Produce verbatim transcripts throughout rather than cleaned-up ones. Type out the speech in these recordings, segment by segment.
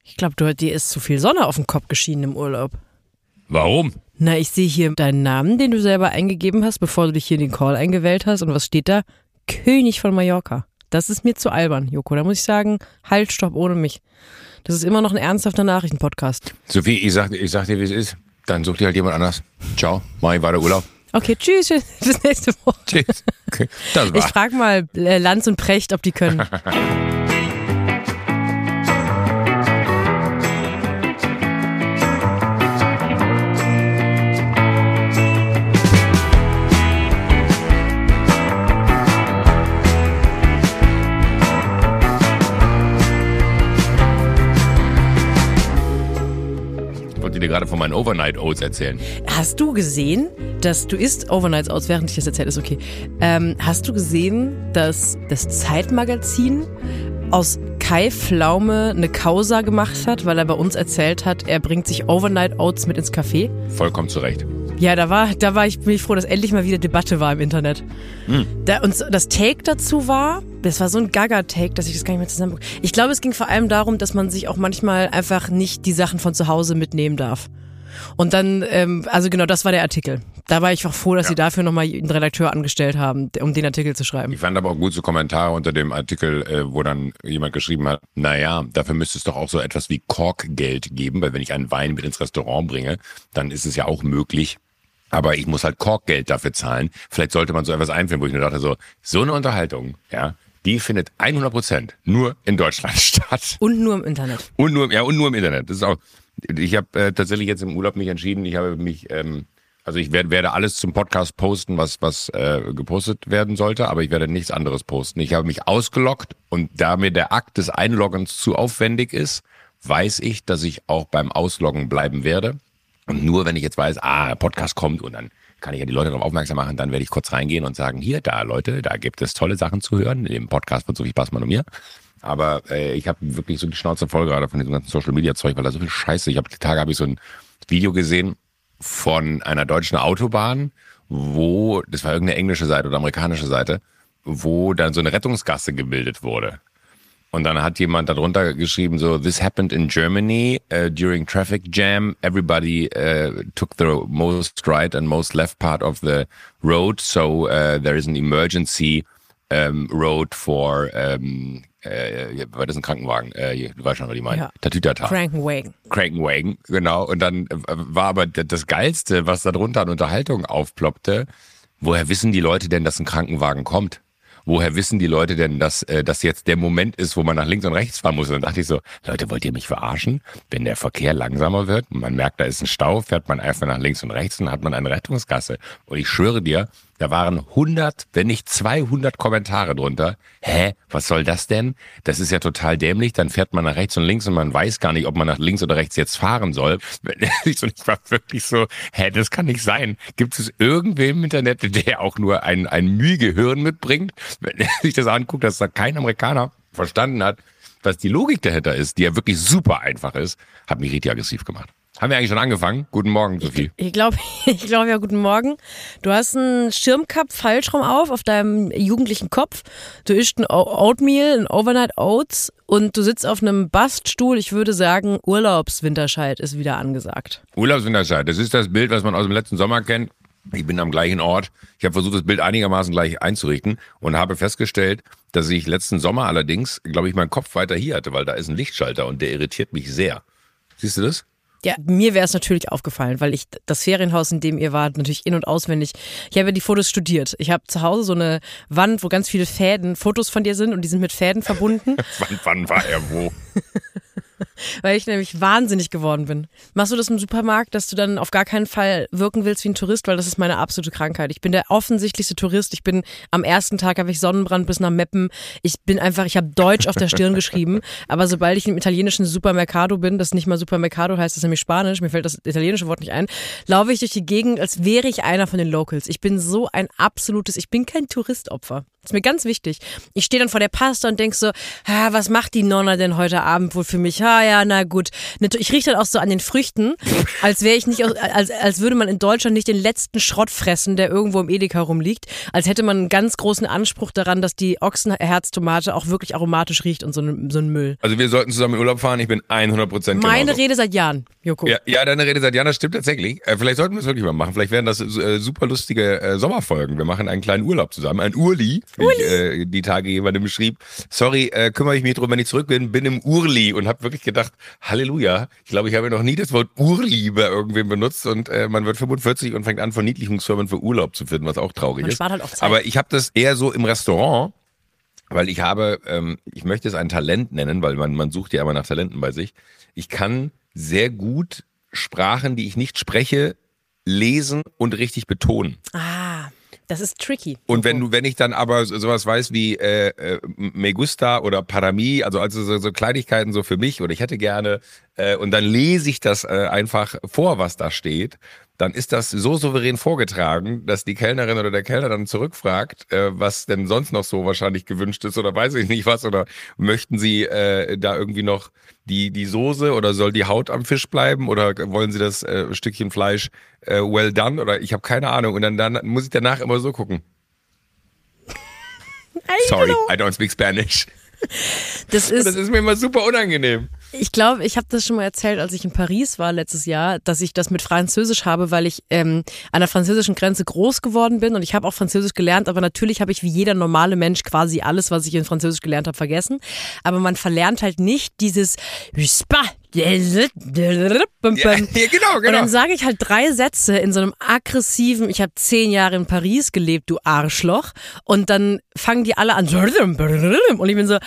Ich glaube, du dir ist zu viel Sonne auf den Kopf geschienen im Urlaub. Warum? Na, ich sehe hier deinen Namen, den du selber eingegeben hast, bevor du dich hier in den Call eingewählt hast. Und was steht da? König von Mallorca. Das ist mir zu albern, Joko. Da muss ich sagen, halt, stopp, ohne mich. Das ist immer noch ein ernsthafter Nachrichtenpodcast. Sophie, ich sag, ich sag dir, wie es ist. Dann such dir halt jemand anders. Ciao, mach ich weiter Urlaub. Okay, tschüss, bis nächste Woche. Tschüss. Okay, das war's. Ich frage mal äh, Lanz und Precht, ob die können. Dir gerade von meinen Overnight Oats erzählen. Hast du gesehen, dass du isst Overnight Oats, während ich das erzähle, ist okay. Ähm, hast du gesehen, dass das Zeitmagazin aus Kai Pflaume eine Causa gemacht hat, weil er bei uns erzählt hat, er bringt sich Overnight Oats mit ins Café? Vollkommen zurecht. Ja, da war, da war ich, bin ich froh, dass endlich mal wieder Debatte war im Internet. Hm. Da, und das Take dazu war, das war so ein Gaga-Take, dass ich das gar nicht mehr zusammenbekomme. Ich glaube, es ging vor allem darum, dass man sich auch manchmal einfach nicht die Sachen von zu Hause mitnehmen darf. Und dann, ähm, also genau, das war der Artikel. Da war ich auch froh, dass ja. sie dafür nochmal einen Redakteur angestellt haben, um den Artikel zu schreiben. Ich fand aber auch gut so Kommentare unter dem Artikel, äh, wo dann jemand geschrieben hat, naja, dafür müsste es doch auch so etwas wie Korkgeld geben, weil wenn ich einen Wein mit ins Restaurant bringe, dann ist es ja auch möglich, aber ich muss halt Korkgeld dafür zahlen. Vielleicht sollte man so etwas einführen, wo ich nur dachte, so, so eine Unterhaltung, ja, die findet hundert Prozent nur in Deutschland statt. Und nur im Internet. Und nur, ja, und nur im Internet. Das ist auch, ich habe äh, tatsächlich jetzt im Urlaub mich entschieden, ich habe mich, ähm, also ich werd, werde alles zum Podcast posten, was, was äh, gepostet werden sollte, aber ich werde nichts anderes posten. Ich habe mich ausgeloggt und da mir der Akt des Einloggens zu aufwendig ist, weiß ich, dass ich auch beim Ausloggen bleiben werde. Und nur wenn ich jetzt weiß, ah, der Podcast kommt und dann kann ich ja die Leute darauf aufmerksam machen, dann werde ich kurz reingehen und sagen, hier, da Leute, da gibt es tolle Sachen zu hören, in dem Podcast von Sophie Passmann und mir. Aber äh, ich habe wirklich so die Schnauze voll gerade von diesem ganzen Social-Media-Zeug, weil da so viel Scheiße, ich habe die Tage habe ich so ein Video gesehen von einer deutschen Autobahn, wo, das war irgendeine englische Seite oder amerikanische Seite, wo dann so eine Rettungsgasse gebildet wurde. Und dann hat jemand darunter geschrieben, so, this happened in Germany uh, during traffic jam. Everybody uh, took the most right and most left part of the road. So uh, there is an emergency um, road for, um, äh, war das ein Krankenwagen? Äh, du weißt schon, was ich meine. Ja. Tatütata. Krankenwagen. Krankenwagen, genau. Und dann war aber das Geilste, was da drunter an Unterhaltung aufploppte, woher wissen die Leute denn, dass ein Krankenwagen kommt? Woher wissen die Leute denn, dass äh, das jetzt der Moment ist, wo man nach links und rechts fahren muss? Und dann dachte ich so, Leute, wollt ihr mich verarschen? Wenn der Verkehr langsamer wird und man merkt, da ist ein Stau, fährt man einfach nach links und rechts und dann hat man eine Rettungsgasse. Und ich schwöre dir, da waren hundert, wenn nicht zweihundert Kommentare drunter. Hä, was soll das denn? Das ist ja total dämlich. Dann fährt man nach rechts und links und man weiß gar nicht, ob man nach links oder rechts jetzt fahren soll. Ich war wirklich so, hä, das kann nicht sein. Gibt es irgendwen im Internet, der auch nur ein, ein Mühgehirn mitbringt? Wenn sich das anguckt, dass da kein Amerikaner verstanden hat, was die Logik dahinter ist, die ja wirklich super einfach ist, hat mich richtig aggressiv gemacht. Haben wir eigentlich schon angefangen? Guten Morgen, Sophie. Ich glaube, ich glaube ja, guten Morgen. Du hast einen Schirmkap falsch rum auf, auf deinem jugendlichen Kopf. Du isst ein Oatmeal, ein Overnight Oats und du sitzt auf einem Baststuhl. Ich würde sagen, Urlaubswinterscheid ist wieder angesagt. Urlaubswinterscheid, das ist das Bild, was man aus dem letzten Sommer kennt. Ich bin am gleichen Ort. Ich habe versucht, das Bild einigermaßen gleich einzurichten und habe festgestellt, dass ich letzten Sommer allerdings, glaube ich, meinen Kopf weiter hier hatte, weil da ist ein Lichtschalter und der irritiert mich sehr. Siehst du das? Ja, mir wäre es natürlich aufgefallen, weil ich das Ferienhaus, in dem ihr wart, natürlich in- und auswendig, ich habe ja die Fotos studiert. Ich habe zu Hause so eine Wand, wo ganz viele Fäden, Fotos von dir sind und die sind mit Fäden verbunden. wann, wann war er wo? Weil ich nämlich wahnsinnig geworden bin. Machst du das im Supermarkt, dass du dann auf gar keinen Fall wirken willst wie ein Tourist? Weil das ist meine absolute Krankheit. Ich bin der offensichtlichste Tourist. Ich bin am ersten Tag habe ich Sonnenbrand bis nach Meppen. Ich bin einfach, ich habe Deutsch auf der Stirn geschrieben. Aber sobald ich im italienischen Supermercado bin, das nicht mal Supermercado heißt, das ist nämlich Spanisch, mir fällt das italienische Wort nicht ein, laufe ich durch die Gegend, als wäre ich einer von den Locals. Ich bin so ein absolutes, ich bin kein Touristopfer. Das ist mir ganz wichtig. Ich stehe dann vor der Pasta und denk so, ah, was macht die Nonna denn heute Abend wohl für mich? Ah ja, na gut. Ich rieche dann auch so an den Früchten, als wäre ich nicht, als, als würde man in Deutschland nicht den letzten Schrott fressen, der irgendwo im Edeka rumliegt. Als hätte man einen ganz großen Anspruch daran, dass die Ochsenherztomate auch wirklich aromatisch riecht und so ein, so ein Müll. Also wir sollten zusammen in Urlaub fahren, ich bin hundert Prozent genauso. Meine Rede seit Jahren, Joko. Ja, ja, deine Rede seit Jahren, das stimmt tatsächlich. Äh, vielleicht sollten wir es wirklich mal machen. Vielleicht wären das äh, super lustige äh, Sommerfolgen. Wir machen einen kleinen Urlaub zusammen, ein Urli. Ich, äh, die Tage jemandem schrieb, sorry, äh, kümmere ich mich drum, wenn ich zurück bin, bin im Urli und habe wirklich gedacht, Halleluja, ich glaube, ich habe noch nie das Wort Urli bei irgendwem benutzt und äh, man wird fünfundvierzig und fängt an, Verniedlichungsfirmen für Urlaub zu finden, was auch traurig man ist. spart halt auch Zeit. Aber ich habe das eher so im Restaurant, weil ich habe, ähm, ich möchte es ein Talent nennen, weil man, man sucht ja immer nach Talenten bei sich. Ich kann sehr gut Sprachen, die ich nicht spreche, lesen und richtig betonen. Ah. Das ist tricky. Und wenn du, wenn ich dann aber sowas weiß wie äh, äh, Me gusta oder para mí, also, also so, so Kleinigkeiten so für mich oder ich hätte gerne äh, und dann lese ich das äh, einfach vor, was da steht, dann ist das so souverän vorgetragen, dass die Kellnerin oder der Kellner dann zurückfragt, äh, was denn sonst noch so wahrscheinlich gewünscht ist oder weiß ich nicht was oder möchten sie äh, da irgendwie noch die, die Soße oder soll die Haut am Fisch bleiben oder wollen sie das äh, Stückchen Fleisch äh, well done oder ich habe keine Ahnung und dann, dann muss ich danach immer so gucken. Sorry, I don't speak Spanish. Das ist, das ist mir immer super unangenehm. Ich glaube, ich habe das schon mal erzählt, als ich in Paris war letztes Jahr, dass ich das mit Französisch habe, weil ich ähm, an der französischen Grenze groß geworden bin und ich habe auch Französisch gelernt, aber natürlich habe ich wie jeder normale Mensch quasi alles, was ich in Französisch gelernt habe, vergessen. Aber man verlernt halt nicht dieses ja, ja, genau, genau. Und dann sage ich halt drei Sätze in so einem aggressiven, ich habe zehn Jahre in Paris gelebt, du Arschloch. Und dann fangen die alle an und ich bin so,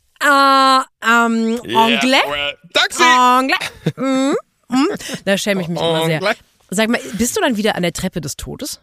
Uh, um, Anglais? Yeah, well, Taxi! Anglais? Mm, mm. Da schäme ich mich immer sehr. Sag mal, bist du dann wieder an der Treppe des Todes?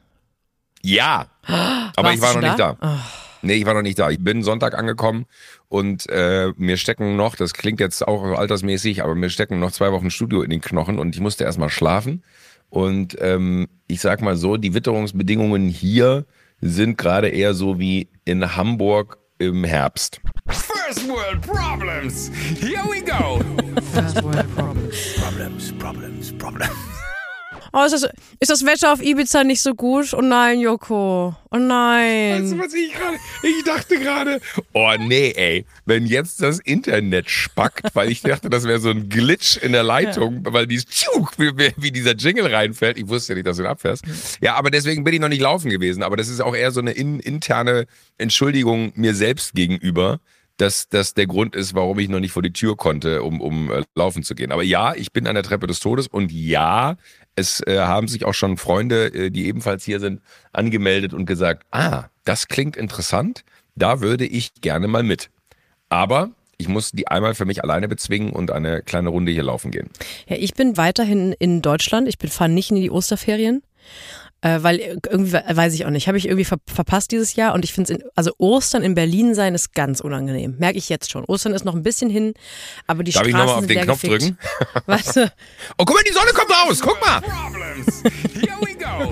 Ja, aber Warst ich war noch da? nicht da. Oh. Nee, ich war noch nicht da. Ich bin Sonntag angekommen und äh, mir stecken noch, das klingt jetzt auch altersmäßig, aber mir stecken noch zwei Wochen Studio in den Knochen und ich musste erstmal schlafen. Und ähm, ich sag mal so, die Witterungsbedingungen hier sind gerade eher so wie in Hamburg im Herbst. First World Problems. Here we go. First World Problems. Problems, Problems, Problems. Oh, ist das, ist das Wetter auf Ibiza nicht so gut? Oh nein, Joko. Oh nein. Weißt du, was ich gerade, ich dachte gerade, oh nee, ey, wenn jetzt das Internet spackt, weil ich dachte, das wäre so ein Glitch in der Leitung, ja. weil dieses Tschuk, wie, wie dieser Jingle reinfällt. Ich wusste ja nicht, dass du ihn abfährst. Ja, aber deswegen bin ich noch nicht laufen gewesen. Aber das ist auch eher so eine in, interne Entschuldigung mir selbst gegenüber, dass das der Grund ist, warum ich noch nicht vor die Tür konnte, um, um äh, laufen zu gehen. Aber ja, ich bin an der Treppe des Todes und ja, es äh, haben sich auch schon Freunde, äh, die ebenfalls hier sind, angemeldet und gesagt, ah, das klingt interessant, da würde ich gerne mal mit. Aber ich muss die einmal für mich alleine bezwingen und eine kleine Runde hier laufen gehen. Ja, ich bin weiterhin in Deutschland, ich fahre nicht in die Osterferien. Äh, weil irgendwie, weiß ich auch nicht, habe ich irgendwie ver- verpasst dieses Jahr und ich finde es, also Ostern in Berlin sein ist ganz unangenehm, merke ich jetzt schon. Ostern ist noch ein bisschen hin, aber die Darf Straßen ich nochmal auf sind den leer Knopf gefickt. drücken? Warte. Oh, guck mal, die Sonne kommt raus, guck mal. Here we go.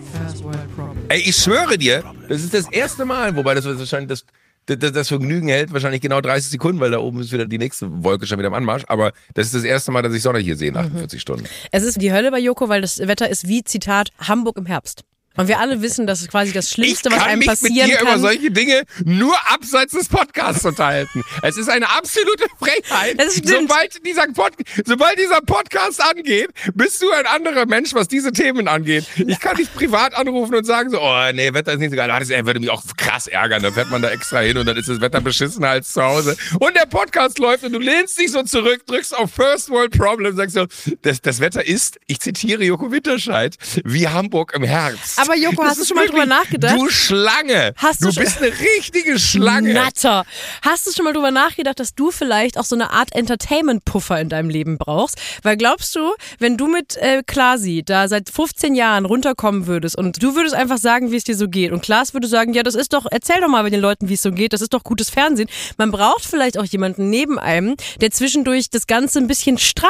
Ey, ich schwöre dir, das ist das erste Mal, wobei das wahrscheinlich das, das, das Vergnügen hält wahrscheinlich genau dreißig Sekunden, weil da oben ist wieder die nächste Wolke schon wieder am Anmarsch, aber das ist das erste Mal, dass ich Sonne hier sehe in achtundvierzig mhm. Stunden. Es ist die Hölle bei Joko, weil das Wetter ist wie, Zitat, Hamburg im Herbst. Und wir alle wissen, das ist quasi das Schlimmste, was einem passieren kann. Ich kann mich mit dir über solche Dinge nur abseits des Podcasts unterhalten. Es ist eine absolute Frechheit. Das stimmt. Sobald dieser, Pod, sobald dieser Podcast angeht, bist du ein anderer Mensch, was diese Themen angeht. Ich kann dich privat anrufen und sagen so, oh nee, Wetter ist nicht so geil. Das würde mich auch krass ärgern. Dann fährt man da extra hin und dann ist das Wetter beschissener als zu Hause. Und der Podcast läuft und du lehnst dich so zurück, drückst auf First World Problem, sagst so, das, das Wetter ist, ich zitiere Joko Winterscheid, wie Hamburg im Herbst. Aber Joko, das hast du schon mal wirklich, drüber nachgedacht? Du Schlange. Hast du, du bist eine richtige Schlange. Natter. Hast du schon mal drüber nachgedacht, dass du vielleicht auch so eine Art Entertainment-Puffer in deinem Leben brauchst? Weil glaubst du, wenn du mit äh, Klasi da seit fünfzehn Jahren runterkommen würdest und du würdest einfach sagen, wie es dir so geht und Klaas würde sagen, ja, das ist doch, erzähl doch mal bei den Leuten, wie es so geht, das ist doch gutes Fernsehen. Man braucht vielleicht auch jemanden neben einem, der zwischendurch das Ganze ein bisschen strafft.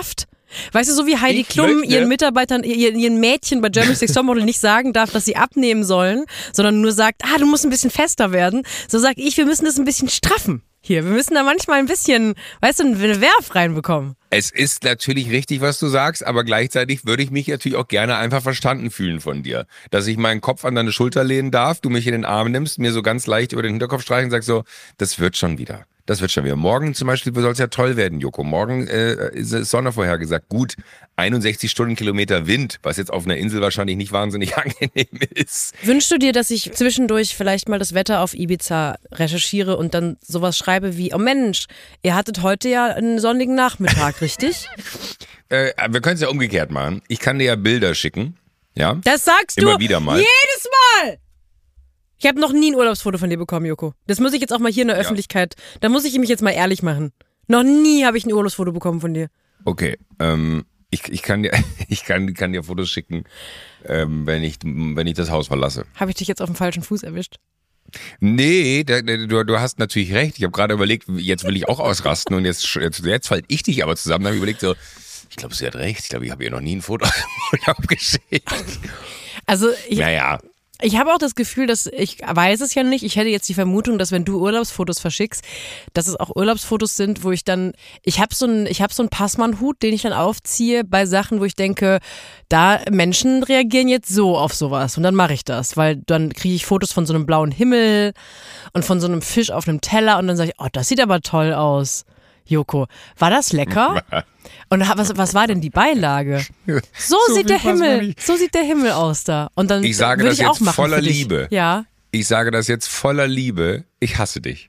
Weißt du, so wie Heidi Ich Klum möchte- ihren Mitarbeitern, ihren, ihren Mädchen bei Germany's Next Topmodel nicht sagen darf, dass sie abnehmen sollen, sondern nur sagt, ah, du musst ein bisschen fester werden. So sag ich, wir müssen das ein bisschen straffen. Hier, wir müssen da manchmal ein bisschen, weißt du, eine Werf reinbekommen. Es ist natürlich richtig, was du sagst, aber gleichzeitig würde ich mich natürlich auch gerne einfach verstanden fühlen von dir. Dass ich meinen Kopf an deine Schulter lehnen darf, du mich in den Arm nimmst, mir so ganz leicht über den Hinterkopf streichen und sagst so, das wird schon wieder. Das wird schon wieder. Morgen zum Beispiel soll es ja toll werden, Joko. Morgen äh, ist Sonne vorhergesagt. Gut, einundsechzig Stundenkilometer Wind, was jetzt auf einer Insel wahrscheinlich nicht wahnsinnig angenehm ist. Wünschst du dir, dass ich zwischendurch vielleicht mal das Wetter auf Ibiza recherchiere und dann sowas schreibe wie, oh Mensch, ihr hattet heute ja einen sonnigen Nachmittag, richtig? Äh, wir können es ja umgekehrt machen. Ich kann dir ja Bilder schicken. Ja? Das sagst du Immer wieder mal. jedes Mal. Ich habe noch nie ein Urlaubsfoto von dir bekommen, Joko. Das muss ich jetzt auch mal hier in der Ja. Öffentlichkeit, da muss ich mich jetzt mal ehrlich machen. Noch nie habe ich ein Urlaubsfoto bekommen von dir. Okay, ähm, ich, ich kann dir, ich kann, kann dir Fotos schicken, ähm, wenn ich, wenn ich das Haus verlasse. Habe ich dich jetzt auf dem falschen Fuß erwischt? Nee, da, da, du, du hast natürlich recht. Ich habe gerade überlegt, jetzt will ich auch ausrasten und jetzt, jetzt, jetzt falte ich dich aber zusammen. Da habe ich überlegt so, ich glaube, sie hat recht. Ich glaube, ich habe ihr noch nie ein Foto abgeschickt. Also ich, Naja. Ich habe auch das Gefühl, dass ich weiß es ja nicht. Ich hätte jetzt die Vermutung, dass wenn du Urlaubsfotos verschickst, dass es auch Urlaubsfotos sind, wo ich dann, ich habe so einen, ich habe so einen Passmann-Hut, den ich dann aufziehe bei Sachen, wo ich denke, da Menschen reagieren jetzt so auf sowas und dann mache ich das, weil dann kriege ich Fotos von so einem blauen Himmel und von so einem Fisch auf einem Teller und dann sage ich, oh, das sieht aber toll aus. Joko, war das lecker? Und was, was war denn die Beilage? So, So sieht viel der Himmel, Passmann. so sieht der Himmel aus da. Und dann Ich sage würde das ich auch jetzt machen voller für dich. Liebe. Ja, Ich sage das jetzt voller Liebe. Ich hasse dich.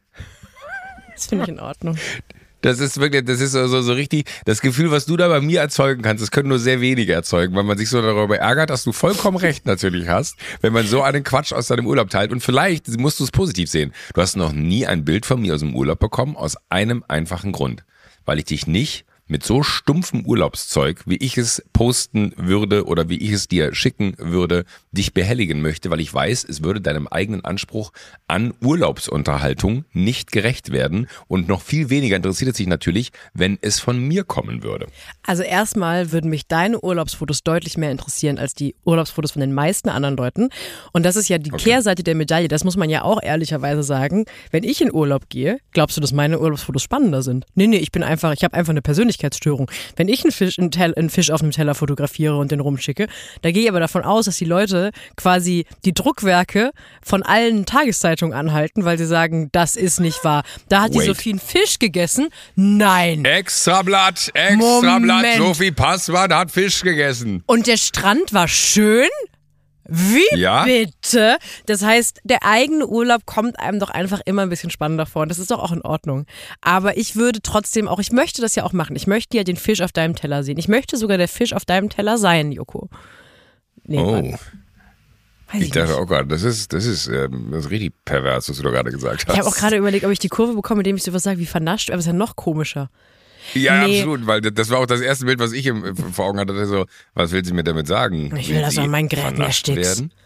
das finde ich in Ordnung. Das ist wirklich, das ist so, so, so richtig, das Gefühl, was du da bei mir erzeugen kannst, das können nur sehr wenige erzeugen, weil man sich so darüber ärgert, dass du vollkommen recht natürlich hast, wenn man so einen Quatsch aus deinem Urlaub teilt. Und vielleicht musst du es positiv sehen. Du hast noch nie ein Bild von mir aus dem Urlaub bekommen, aus einem einfachen Grund. Weil ich dich nicht mit so stumpfem Urlaubszeug, wie ich es posten würde oder wie ich es dir schicken würde, dich behelligen möchte, weil ich weiß, es würde deinem eigenen Anspruch an Urlaubsunterhaltung nicht gerecht werden und noch viel weniger interessiert es sich natürlich, wenn es von mir kommen würde. Also erstmal würden mich deine Urlaubsfotos deutlich mehr interessieren als die Urlaubsfotos von den meisten anderen Leuten. Und das ist ja die Okay. Kehrseite der Medaille, das muss man ja auch ehrlicherweise sagen. Wenn ich in Urlaub gehe, glaubst du, dass meine Urlaubsfotos spannender sind? Nee, nee, ich bin einfach, ich habe einfach eine Persönlichkeitsstörung. Wenn ich einen Fisch, einen, Tell, einen Fisch auf einem Teller fotografiere und den rumschicke, da gehe ich aber davon aus, dass die Leute quasi die Druckwerke von allen Tageszeitungen anhalten, weil sie sagen, das ist nicht wahr. Da hat die Wait. Sophie einen Fisch gegessen. Nein. Extrablatt, Extrablatt, Moment. Sophie Passmann hat Fisch gegessen. Und der Strand war schön? Wie Ja. bitte? Das heißt, der eigene Urlaub kommt einem doch einfach immer ein bisschen spannender vor. Und das ist doch auch in Ordnung. Aber ich würde trotzdem auch, ich möchte das ja auch machen. Ich möchte ja den Fisch auf deinem Teller sehen. Ich möchte sogar der Fisch auf deinem Teller sein, Joko. Nee, Oh. Mann. Weiß Ich ich dachte, nicht. oh Gott, das ist, das ist, ähm, das ist richtig pervers, was du da gerade gesagt hast. Ich habe auch gerade überlegt, ob ich die Kurve bekomme, indem ich sowas sage wie vernascht, aber es ist ja noch komischer. Ja, Nee. absolut, weil das war auch das erste Bild, was ich im, vor Augen hatte. So, was will sie mir damit sagen? Ich will, dass du an meinen Geräten vernascht erstickst. werden?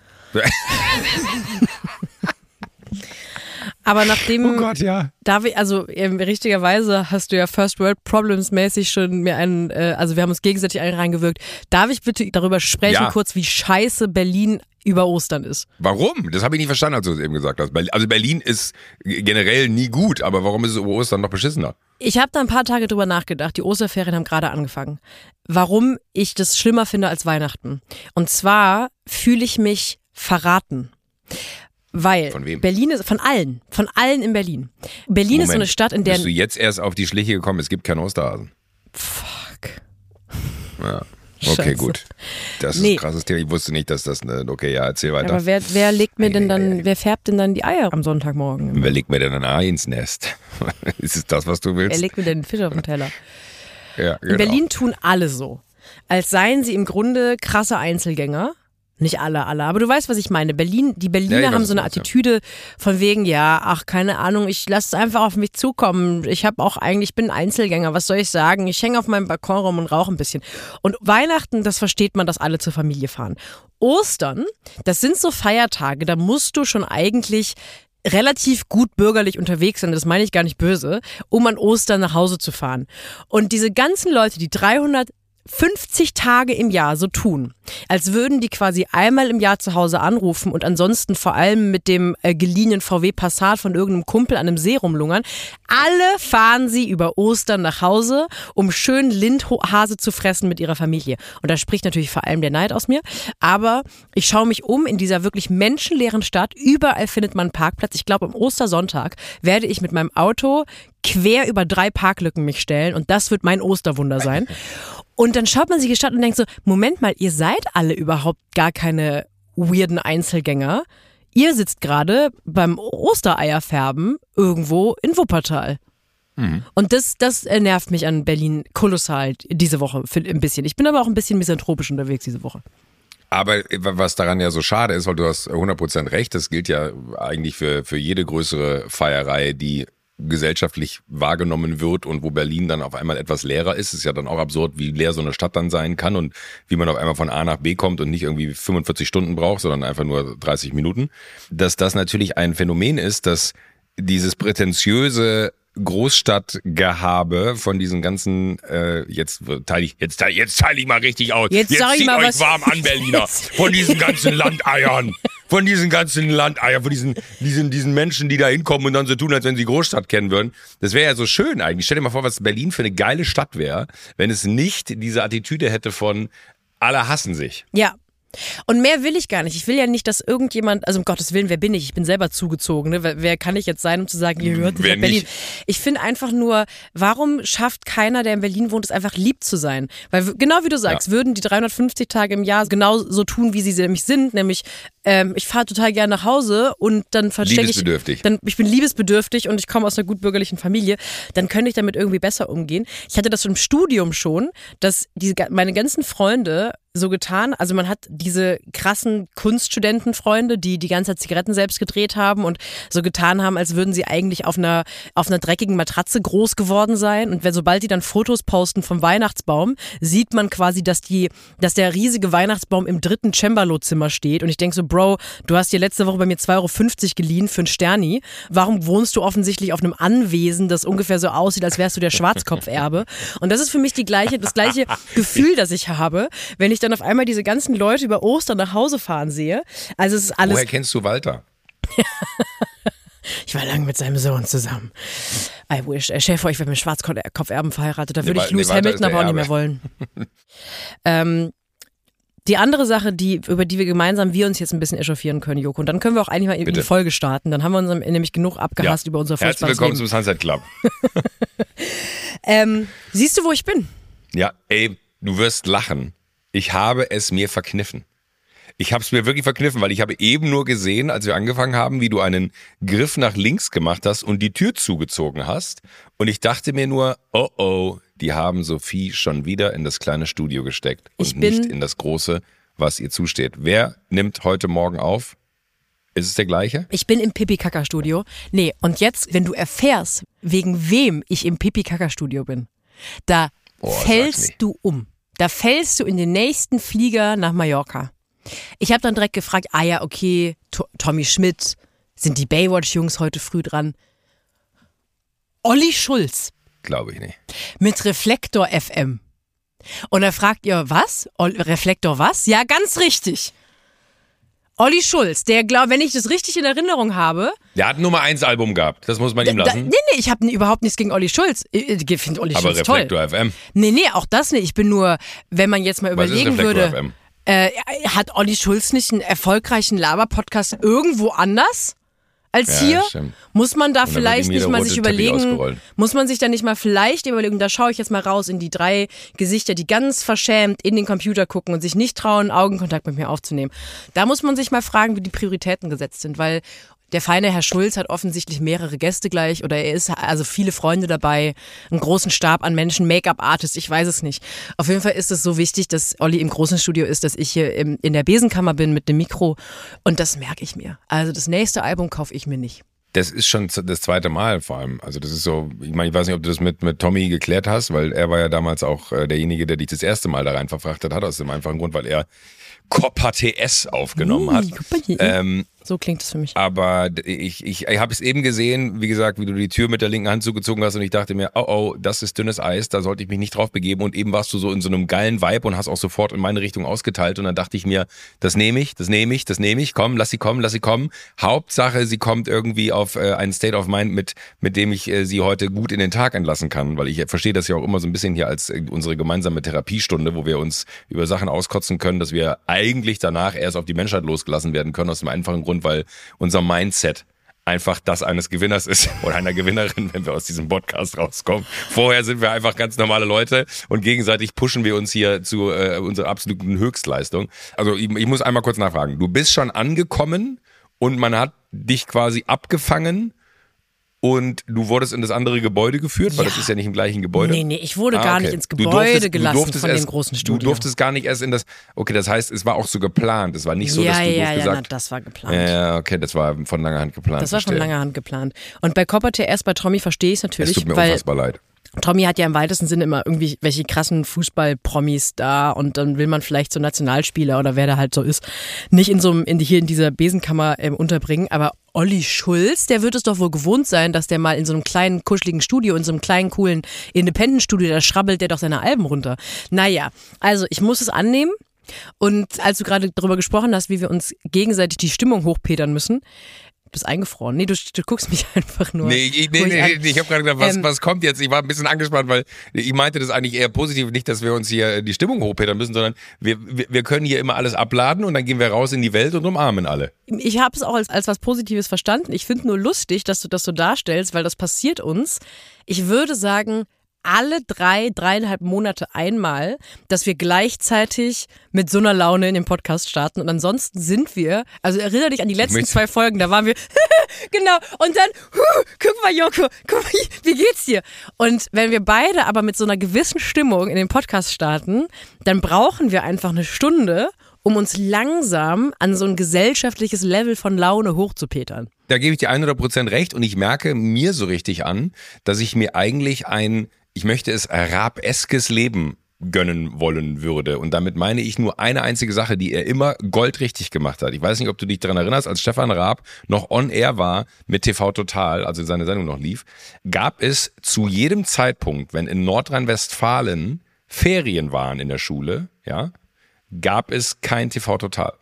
Aber nachdem, Oh Gott, ja. darf ich, also ähm, richtigerweise hast du ja First World Problems mäßig schon mir einen, äh, also wir haben uns gegenseitig einen reingewirkt. Darf ich bitte darüber sprechen, Ja. kurz, wie scheiße Berlin über Ostern ist? Warum? Das habe ich nicht verstanden, als du es eben gesagt hast. Berlin- Also Berlin ist generell nie gut, aber warum ist es über Ostern noch beschissener? Ich habe da ein paar Tage drüber nachgedacht. Die Osterferien haben gerade angefangen. Warum ich das schlimmer finde als Weihnachten. Und zwar fühle ich mich verraten. Weil Von wem? Berlin ist, von allen, von allen in Berlin. Berlin ist so eine Stadt, in der... Bist du jetzt erst auf die Schliche gekommen, es gibt keinen Osterhasen. Fuck. Ja. Okay, Scheiße. gut. Das ist Nee. ein krasses Thema. Ich wusste nicht, dass das eine. Okay, ja, erzähl weiter. Aber wer, wer legt mir denn Ei, ei, dann, ei. wer färbt denn dann die Eier am Sonntagmorgen? Wer legt mir denn ein Ei ins Nest? Ist es das, was du willst? Wer legt mir denn den Fisch auf den Teller? Ja, genau. In Berlin tun alle so. Als seien sie im Grunde krasse Einzelgänger. Nicht alle, alle. Aber du weißt, was ich meine. Berlin, die Berliner Ja, ich weiß, haben was so du eine meinst, ja. Attitüde von wegen, ja, ach, keine Ahnung, ich lasse es einfach auf mich zukommen. Ich habe auch eigentlich, ich bin ein Einzelgänger, was soll ich sagen? Ich hänge auf meinem Balkon rum und rauche ein bisschen. Und Weihnachten, das versteht man, dass alle zur Familie fahren. Ostern, das sind so Feiertage, da musst du schon eigentlich relativ gut bürgerlich unterwegs sein, das meine ich gar nicht böse, um an Ostern nach Hause zu fahren. Und diese ganzen Leute, die dreihundert fünfzig Tage im Jahr so tun, als würden die quasi einmal im Jahr zu Hause anrufen und ansonsten vor allem mit dem äh, geliehenen V W Passat von irgendeinem Kumpel an einem See rumlungern. Alle fahren sie über Ostern nach Hause, um schön Lindhase zu fressen mit ihrer Familie. Und da spricht natürlich vor allem der Neid aus mir. Aber ich schaue mich um in dieser wirklich menschenleeren Stadt. Überall findet man einen Parkplatz. Ich glaube, am Ostersonntag werde ich mit meinem Auto quer über drei Parklücken mich stellen und das wird mein Osterwunder sein. Und dann schaut man sich die Stadt und denkt so, Moment mal, ihr seid alle überhaupt gar keine weirden Einzelgänger. Ihr sitzt gerade beim Ostereierfärben irgendwo in Wuppertal. Mhm. Und das, das nervt mich an Berlin kolossal diese Woche ein bisschen. Ich bin aber auch ein bisschen misanthropisch unterwegs diese Woche. Aber was daran ja so schade ist, weil du hast hundert Prozent recht, das gilt ja eigentlich für, für jede größere Feierei, die gesellschaftlich wahrgenommen wird und wo Berlin dann auf einmal etwas leerer ist, ist ja dann auch absurd, wie leer so eine Stadt dann sein kann und wie man auf einmal von A nach B kommt und nicht irgendwie fünfundvierzig Stunden braucht, sondern einfach nur dreißig Minuten. Dass das natürlich ein Phänomen ist, dass dieses prätentiöse Großstadtgehabe von diesen ganzen, äh, jetzt teile ich, jetzt teile jetzt teile ich mal richtig aus. Jetzt, jetzt zieht mal euch was warm an, Berliner, von diesen ganzen Landeiern. Von diesen ganzen Landeiern, von diesen, diesen, diesen Menschen, die da hinkommen und dann so tun, als wenn sie Großstadt kennen würden. Das wäre ja so schön eigentlich. Stell dir mal vor, was Berlin für eine geile Stadt wäre, wenn es nicht diese Attitüde hätte von alle hassen sich. Ja. Und mehr will ich gar nicht. Ich will ja nicht, dass irgendjemand, also um Gottes Willen, wer bin ich? Ich bin selber zugezogen. Ne? Wer, wer kann ich jetzt sein, um zu sagen, ihr hört nicht nach Berlin? Ich finde einfach nur, warum schafft keiner, der in Berlin wohnt, es einfach lieb zu sein? Weil genau wie du sagst, ja. würden die dreihundertfünfzig Tage im Jahr genau so tun, wie sie nämlich sind, nämlich ähm, ich fahre total gerne nach Hause und dann verstecke ich, dann, ich bin liebesbedürftig und ich komme aus einer gut bürgerlichen Familie, dann könnte ich damit irgendwie besser umgehen. Ich hatte das im Studium schon, dass diese, meine ganzen Freunde so getan, also man hat diese krassen Kunststudentenfreunde, die die ganze Zeit Zigaretten selbst gedreht haben und so getan haben, als würden sie eigentlich auf einer auf einer dreckigen Matratze groß geworden sein und wenn, sobald die dann Fotos posten vom Weihnachtsbaum, sieht man quasi, dass die, dass der riesige Weihnachtsbaum im dritten Cembalo-Zimmer steht und ich denke so, Bro, du hast dir letzte Woche bei mir zwei Euro fünfzig geliehen für ein Sterni, warum wohnst du offensichtlich auf einem Anwesen, das ungefähr so aussieht, als wärst du der Schwarzkopferbe und das ist für mich die gleiche, das gleiche Gefühl, das ich habe, wenn ich dann auf einmal diese ganzen Leute über Ostern nach Hause fahren sehe. Also es ist alles. Woher kennst du Walter? Ich war lange mit seinem Sohn zusammen. I wish. Stell dir vor, ich wäre mit Schwarzkopferben verheiratet. Da würde nee, ich Lewis nee, Hamilton aber auch nicht mehr wollen. ähm, die andere Sache, die, über die wir gemeinsam wir uns jetzt ein bisschen echauffieren können, Joko, und dann können wir auch eigentlich mal in die Folge starten. Dann haben wir uns nämlich genug abgehasst ja. über unser furchtbares Herzlich willkommen Leben. zum Sunset Club. ähm, siehst du, wo ich bin? Ja, ey, du wirst lachen. Ich habe es mir verkniffen. Ich habe es mir wirklich verkniffen, weil ich habe eben nur gesehen, als wir angefangen haben, wie du einen Griff nach links gemacht hast und die Tür zugezogen hast. Und ich dachte mir nur, oh oh, die haben Sophie schon wieder in das kleine Studio gesteckt und ich bin, nicht in das große, was ihr zusteht. Wer nimmt heute Morgen auf? Ist es der gleiche? Ich bin im Pipi-Kaka-Studio. Nee, und jetzt, wenn du erfährst, wegen wem ich im Pipi-Kaka-Studio bin, da oh, fällst du um. Da fällst du in den nächsten Flieger nach Mallorca. Ich habe dann direkt gefragt, ah ja, okay, to- Tommy Schmidt, sind die Baywatch-Jungs heute früh dran? Olli Schulz. Glaube ich nicht. Mit Reflektor F M. Und er fragt ihr, was? Ol- Reflektor was? Ja, ganz richtig. Olli Schulz, der glaubt, wenn ich das richtig in Erinnerung habe. Der hat ein Nummer eins Album gehabt, das muss man ihm lassen. Da, nee, nee, ich habe überhaupt nichts gegen Olli Schulz. Ich finde Olli Aber Schulz toll. Aber Reflektor F M. Nee, nee, auch das nicht. Ich bin nur, wenn man jetzt mal Was überlegen ist Reflektor würde. F M? Äh, hat Olli Schulz nicht einen erfolgreichen Laber-Podcast irgendwo anders als ja, hier? Stimmt. Muss man da vielleicht nicht mal sich überlegen, muss man sich da nicht mal vielleicht überlegen, da schaue ich jetzt mal raus in die drei Gesichter, die ganz verschämt in den Computer gucken und sich nicht trauen, Augenkontakt mit mir aufzunehmen. Da muss man sich mal fragen, wie die Prioritäten gesetzt sind, weil der feine Herr Schulz hat offensichtlich mehrere Gäste gleich oder er ist also viele Freunde dabei, einen großen Stab an Menschen, Make-up-Artist, ich weiß es nicht. Auf jeden Fall ist es so wichtig, dass Olli im großen Studio ist, dass ich hier im, in der Besenkammer bin mit dem Mikro und das merke ich mir. Also das nächste Album kaufe ich mir nicht. Das ist schon das zweite Mal vor allem. Also das ist so, ich meine, ich weiß nicht, ob du das mit, mit Tommy geklärt hast, weil er war ja damals auch äh, derjenige, der dich das erste Mal da rein verfrachtet hat, aus dem einfachen Grund, weil er Coppa T S aufgenommen hat. Ähm, So klingt es für mich. Aber ich, ich, ich habe es eben gesehen, wie gesagt, wie du die Tür mit der linken Hand zugezogen hast und ich dachte mir, oh oh, das ist dünnes Eis, da sollte ich mich nicht drauf begeben und eben warst du so in so einem geilen Vibe und hast auch sofort in meine Richtung ausgeteilt und dann dachte ich mir, das nehme ich, das nehme ich, das nehme ich, komm, lass sie kommen, lass sie kommen. Hauptsache, sie kommt irgendwie auf äh, einen State of Mind, mit, mit dem ich äh, sie heute gut in den Tag entlassen kann, weil ich äh, verstehe das ja auch immer so ein bisschen hier als äh, unsere gemeinsame Therapiestunde, wo wir uns über Sachen auskotzen können, dass wir eigentlich danach erst auf die Menschheit losgelassen werden können, aus dem einfachen Grund, weil unser Mindset einfach das eines Gewinners ist oder einer Gewinnerin, wenn wir aus diesem Podcast rauskommen. Vorher sind wir einfach ganz normale Leute und gegenseitig pushen wir uns hier zu äh, unserer absoluten Höchstleistung. Also ich, ich muss einmal kurz nachfragen. Du bist schon angekommen und man hat dich quasi abgefangen und du wurdest in das andere Gebäude geführt, weil ja. das ist ja nicht im gleichen Gebäude. Nee, nee, ich wurde ah, gar okay. nicht ins Gebäude durftest, gelassen von erst, dem großen Studio. Du durftest gar nicht erst in das, okay, das heißt, es war auch so geplant. Es war nicht so, ja, dass du ja, doof ja, gesagt... Ja, das war geplant. Ja, ja, okay, das war von langer Hand geplant. Das war von langer Hand geplant. Und bei Copper T S, bei Trommi verstehe ich es natürlich, es tut mir weil unfassbar leid. Trommi hat ja im weitesten Sinne immer irgendwie welche krassen Fußball-Promis da und dann will man vielleicht so Nationalspieler oder wer da halt so ist, nicht in so einem, in, hier in dieser Besenkammer ähm, unterbringen, aber Olli Schulz, der wird es doch wohl gewohnt sein, dass der mal in so einem kleinen, kuscheligen Studio, in so einem kleinen, coolen Independent-Studio, da schrabbelt der doch seine Alben runter. Naja, also ich muss es annehmen und als du gerade darüber gesprochen hast, wie wir uns gegenseitig die Stimmung hochpetern müssen, du bist eingefroren. Nee, du, du guckst mich einfach nur. Nee, ich, nee, nee, nee, ich habe gerade gedacht, was, ähm, was kommt jetzt? Ich war ein bisschen angespannt, weil ich meinte das eigentlich eher positiv, nicht, dass wir uns hier die Stimmung hochpetern müssen, sondern wir, wir, wir können hier immer alles abladen und dann gehen wir raus in die Welt und umarmen alle. Ich habe es auch als, als was Positives verstanden. Ich finde nur lustig, dass du das so darstellst, weil das passiert uns. Ich würde sagen, alle drei, dreieinhalb Monate einmal, dass wir gleichzeitig mit so einer Laune in den Podcast starten und ansonsten sind wir, also erinnere dich an die letzten zwei Folgen, da waren wir, genau, und dann, huh, guck mal Joko, guck mal, wie geht's dir? Und wenn wir beide aber mit so einer gewissen Stimmung in den Podcast starten, dann brauchen wir einfach eine Stunde, um uns langsam an so ein gesellschaftliches Level von Laune hochzupetern. Da gebe ich dir hundert Prozent recht und ich merke mir so richtig an, dass ich mir eigentlich ein, ich möchte es Raab-eskes Leben gönnen wollen würde. Und damit meine ich nur eine einzige Sache, die er immer goldrichtig gemacht hat. Ich weiß nicht, ob du dich daran erinnerst, als Stefan Raab noch on air war mit T V Total, also seine Sendung noch lief, gab es zu jedem Zeitpunkt, wenn in Nordrhein-Westfalen Ferien waren in der Schule, ja, gab es kein T V Total.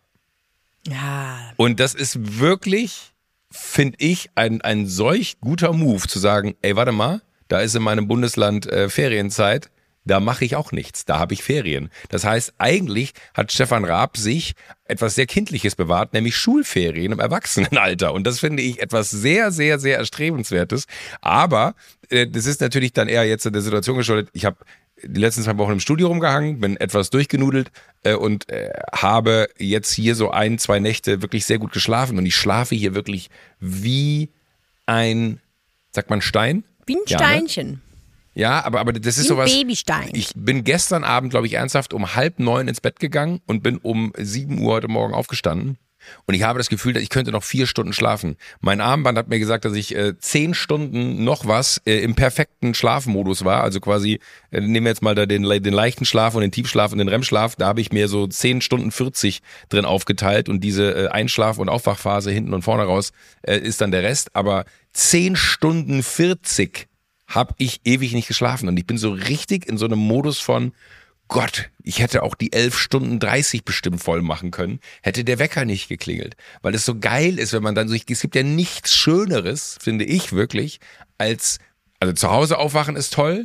Ja. Und das ist wirklich, finde ich, ein, ein solch guter Move zu sagen, ey, warte mal, da ist in meinem Bundesland äh, Ferienzeit, da mache ich auch nichts, da habe ich Ferien. Das heißt, eigentlich hat Stefan Raab sich etwas sehr Kindliches bewahrt, nämlich Schulferien im Erwachsenenalter. Und das finde ich etwas sehr, sehr, sehr Erstrebenswertes. Aber äh, das ist natürlich dann eher jetzt in der Situation geschuldet, ich habe die letzten zwei Wochen im Studio rumgehangen, bin etwas durchgenudelt äh, und äh, habe jetzt hier so ein, zwei Nächte wirklich sehr gut geschlafen. Und ich schlafe hier wirklich wie ein, sagt man Stein? Wie ein Steinchen. Ja, ne? Ja, aber, aber das ist wie sowas. Ein Babystein. Ich bin gestern Abend, glaube ich, ernsthaft um halb neun ins Bett gegangen und bin um sieben Uhr heute Morgen aufgestanden. Und ich habe das Gefühl, ich könnte noch vier Stunden schlafen. Mein Armband hat mir gesagt, dass ich äh, zehn Stunden noch was äh, im perfekten Schlafmodus war. Also quasi, äh, nehmen wir jetzt mal da den, den leichten Schlaf und den Tiefschlaf und den R E M-Schlaf. Da habe ich mir so zehn Stunden vierzig drin aufgeteilt. Und diese äh, Einschlaf- und Aufwachphase hinten und vorne raus äh, ist dann der Rest. Aber zehn Stunden vierzig habe ich ewig nicht geschlafen. Und ich bin so richtig in so einem Modus von, Gott, ich hätte auch die elf Stunden dreißig bestimmt voll machen können, hätte der Wecker nicht geklingelt. Weil es so geil ist, wenn man dann so, es gibt ja nichts Schöneres, finde ich wirklich, als, also zu Hause aufwachen ist toll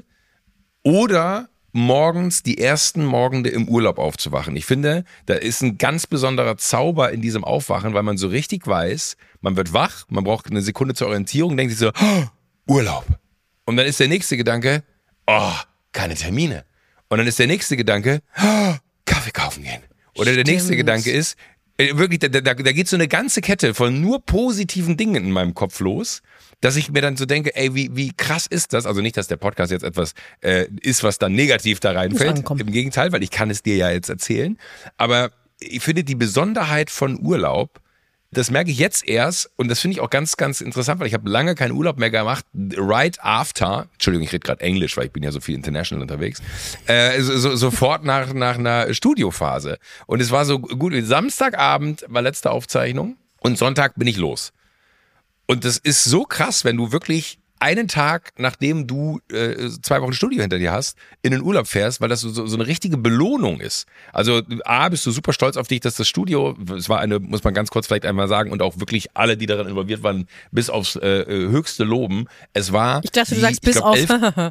oder morgens die ersten Morgende im Urlaub aufzuwachen. Ich finde, da ist ein ganz besonderer Zauber in diesem Aufwachen, weil man so richtig weiß, man wird wach, man braucht eine Sekunde zur Orientierung, denkt sich so, oh, Urlaub. Und dann ist der nächste Gedanke, oh, keine Termine. Und dann ist der nächste Gedanke, oh, Kaffee kaufen gehen. Oder Stimmt. der nächste Gedanke ist, äh, wirklich, da, da, da geht so eine ganze Kette von nur positiven Dingen in meinem Kopf los, dass ich mir dann so denke, ey, wie, wie krass ist das? Also nicht, dass der Podcast jetzt etwas äh, ist, was dann negativ da reinfällt. Im Gegenteil, weil ich kann es dir ja jetzt erzählen. Aber ich finde die Besonderheit von Urlaub, das merke ich jetzt erst und das finde ich auch ganz, ganz interessant, weil ich habe lange keinen Urlaub mehr gemacht. Right after, Entschuldigung, ich rede gerade Englisch, weil ich bin ja so viel international unterwegs, äh, so, so, sofort nach, nach einer Studiophase. Und es war so gut, Samstagabend war letzte Aufzeichnung und Sonntag bin ich los. Und das ist so krass, wenn du wirklich einen Tag, nachdem du äh, zwei Wochen Studio hinter dir hast, in den Urlaub fährst, weil das so, so eine richtige Belohnung ist. Also A, bist du super stolz auf dich, dass das Studio, es war eine, muss man ganz kurz vielleicht einmal sagen, und auch wirklich alle, die daran involviert waren, bis aufs äh, höchste loben. Es war Ich dachte, die, du sagst bis glaub, auf... elf,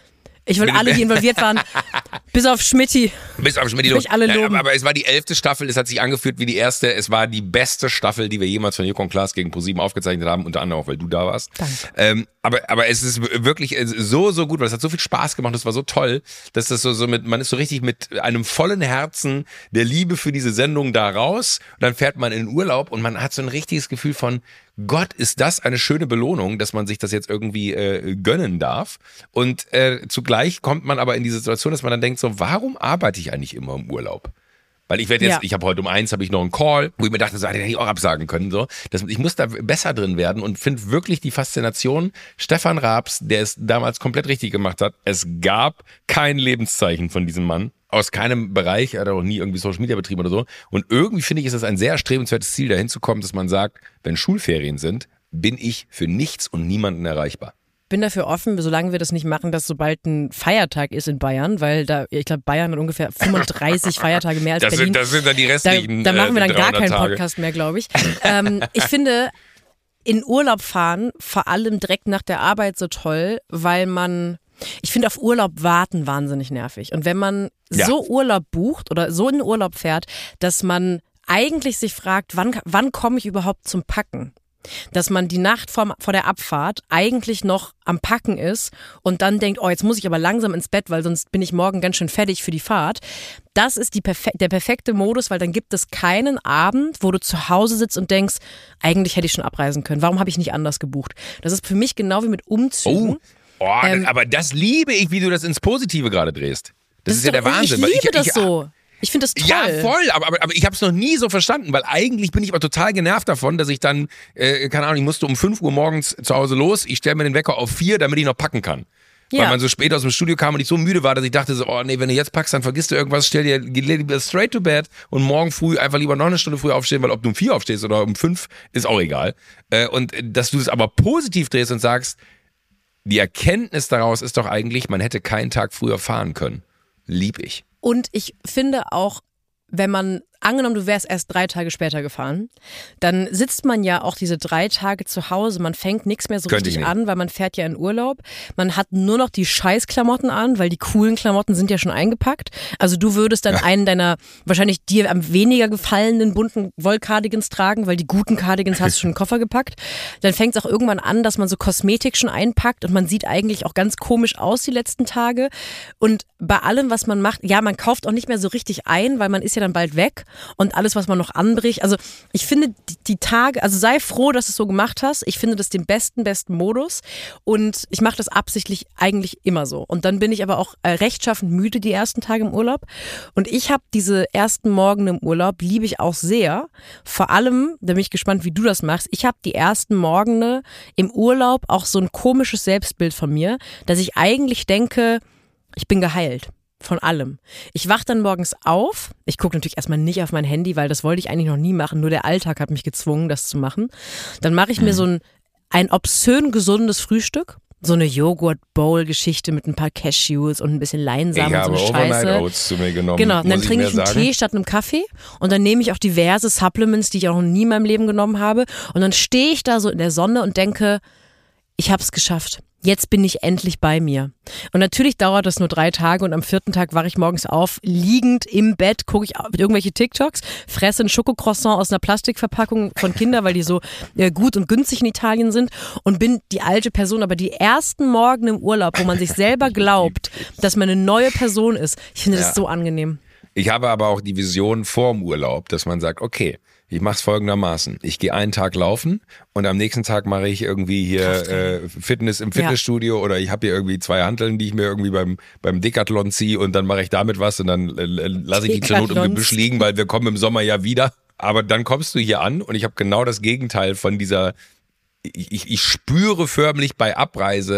Ich will alle, die involviert waren, bis auf Schmitty. Bis auf Schmitty. Will ich alle loben. Ja, aber es war die elfte Staffel, es hat sich angefühlt wie die erste. Es war die beste Staffel, die wir jemals von Joko und Klaas gegen ProSieben aufgezeichnet haben, unter anderem auch, weil du da warst. Danke. Ähm, aber, aber es ist wirklich so, so gut, weil es hat so viel Spaß gemacht, es war so toll, dass das so, so mit, man ist so richtig mit einem vollen Herzen der Liebe für diese Sendung da raus. Und dann fährt man in den Urlaub und man hat so ein richtiges Gefühl von, Gott, ist das eine schöne Belohnung, dass man sich das jetzt irgendwie äh, gönnen darf. Und äh, zugleich kommt man aber in die Situation, dass man dann denkt so, warum arbeite ich eigentlich immer im Urlaub? Weil ich werde jetzt, ja. ich habe heute um eins habe ich noch einen Call, wo ich mir dachte, so hätte ich auch absagen können. So, das, ich muss da besser drin werden und finde wirklich die Faszination Stefan Raabs, der es damals komplett richtig gemacht hat. Es gab kein Lebenszeichen von diesem Mann. Aus keinem Bereich, er hat auch nie irgendwie Social Media betrieben oder so. Und irgendwie finde ich, ist es ein sehr erstrebenswertes Ziel, dahin zu kommen, dass man sagt, wenn Schulferien sind, bin ich für nichts und niemanden erreichbar. Bin dafür offen, solange wir das nicht machen, dass sobald ein Feiertag ist in Bayern, weil da, ich glaube, Bayern hat ungefähr fünfunddreißig Feiertage mehr als das Berlin. Sind, das sind dann die restlichen Da, da machen wir dann äh, gar keinen Tage. Podcast mehr, glaube ich. ähm, ich finde in Urlaub fahren, vor allem direkt nach der Arbeit so toll, weil man, ich finde auf Urlaub warten wahnsinnig nervig. Und wenn man ja. so Urlaub bucht oder so in den Urlaub fährt, dass man eigentlich sich fragt, wann, wann komme ich überhaupt zum Packen? Dass man die Nacht vor, vor der Abfahrt eigentlich noch am Packen ist und dann denkt, oh, jetzt muss ich aber langsam ins Bett, weil sonst bin ich morgen ganz schön fertig für die Fahrt. Das ist die perfe- der perfekte Modus, weil dann gibt es keinen Abend, wo du zu Hause sitzt und denkst, eigentlich hätte ich schon abreisen können. Warum habe ich nicht anders gebucht? Das ist für mich genau wie mit Umzügen. Oh, oh ähm, aber das liebe ich, wie du das ins Positive gerade drehst. Das, das ist ja der Wahnsinn. Ich liebe ich, das ich, so. Ich finde das toll. Ja, voll, aber, aber, aber ich habe es noch nie so verstanden, weil eigentlich bin ich aber total genervt davon, dass ich dann, äh, keine Ahnung, ich musste um fünf Uhr morgens zu Hause los, ich stelle mir den Wecker auf vier, damit ich noch packen kann. Ja. Weil man so spät aus dem Studio kam und ich so müde war, dass ich dachte so, oh nee, wenn du jetzt packst, dann vergisst du irgendwas, stell dir, geh lieber straight to bed und morgen früh einfach lieber noch eine Stunde früher aufstehen, weil ob du um vier aufstehst oder um fünf, ist auch egal. Äh, und dass du es aber positiv drehst und sagst, die Erkenntnis daraus ist doch eigentlich, man hätte keinen Tag früher fahren können. Lieb ich. Und ich finde auch, wenn man, angenommen, du wärst erst drei Tage später gefahren, dann sitzt man ja auch diese drei Tage zu Hause, man fängt nichts mehr so Könnte richtig an, weil man fährt ja in Urlaub, man hat nur noch die Scheißklamotten an, weil die coolen Klamotten sind ja schon eingepackt. Also du würdest dann ja. einen deiner wahrscheinlich dir am weniger gefallenen bunten Wollcardigans tragen, weil die guten Cardigans hast du schon in den Koffer gepackt. Dann fängt es auch irgendwann an, dass man so Kosmetik schon einpackt und man sieht eigentlich auch ganz komisch aus die letzten Tage. Und bei allem, was man macht, ja, man kauft auch nicht mehr so richtig ein, weil man ist ja dann bald weg. Und alles, was man noch anbricht. Also ich finde die, die Tage, also sei froh, dass du es so gemacht hast. Ich finde das den besten, besten Modus. Und ich mache das absichtlich eigentlich immer so. Und dann bin ich aber auch äh, rechtschaffend müde die ersten Tage im Urlaub. Und ich habe diese ersten Morgen im Urlaub, liebe ich auch sehr. Vor allem, da bin ich gespannt, wie du das machst. Ich habe die ersten Morgene im Urlaub auch so ein komisches Selbstbild von mir, dass ich eigentlich denke, ich bin geheilt. Von allem. Ich wach dann morgens auf. Ich gucke natürlich erstmal nicht auf mein Handy, weil das wollte ich eigentlich noch nie machen. Nur der Alltag hat mich gezwungen, das zu machen. Dann mache ich mir so ein, ein obszön gesundes Frühstück. So eine Joghurt-Bowl-Geschichte mit ein paar Cashews und ein bisschen Leinsamen ich und so habe eine Scheiße. Overnight Oats zu mir genommen. Genau, und dann trinke ich einen sagen? Tee statt einem Kaffee und dann nehme ich auch diverse Supplements, die ich auch noch nie in meinem Leben genommen habe. Und dann stehe ich da so in der Sonne und denke, ich habe es geschafft. Jetzt bin ich endlich bei mir. Und natürlich dauert das nur drei Tage und am vierten Tag wache ich morgens auf, liegend im Bett, gucke ich irgendwelche TikToks, fresse ein Schokocroissant aus einer Plastikverpackung von Kindern, weil die so äh, gut und günstig in Italien sind und bin die alte Person. Aber die ersten Morgen im Urlaub, wo man sich selber glaubt, dass man eine neue Person ist, ich finde das ja. so angenehm. Ich habe aber auch die Vision vorm Urlaub, dass man sagt, okay, ich mache es folgendermaßen. Ich gehe einen Tag laufen und am nächsten Tag mache ich irgendwie hier äh, Fitness im Fitnessstudio ja. oder ich habe hier irgendwie zwei Hanteln, die ich mir irgendwie beim beim Decathlon ziehe und dann mache ich damit was und dann äh, lasse ich die zur Not im Gebüsch liegen, weil wir kommen im Sommer ja wieder. Aber dann kommst du hier an und ich habe genau das Gegenteil von dieser, ich, ich, ich spüre förmlich bei Abreise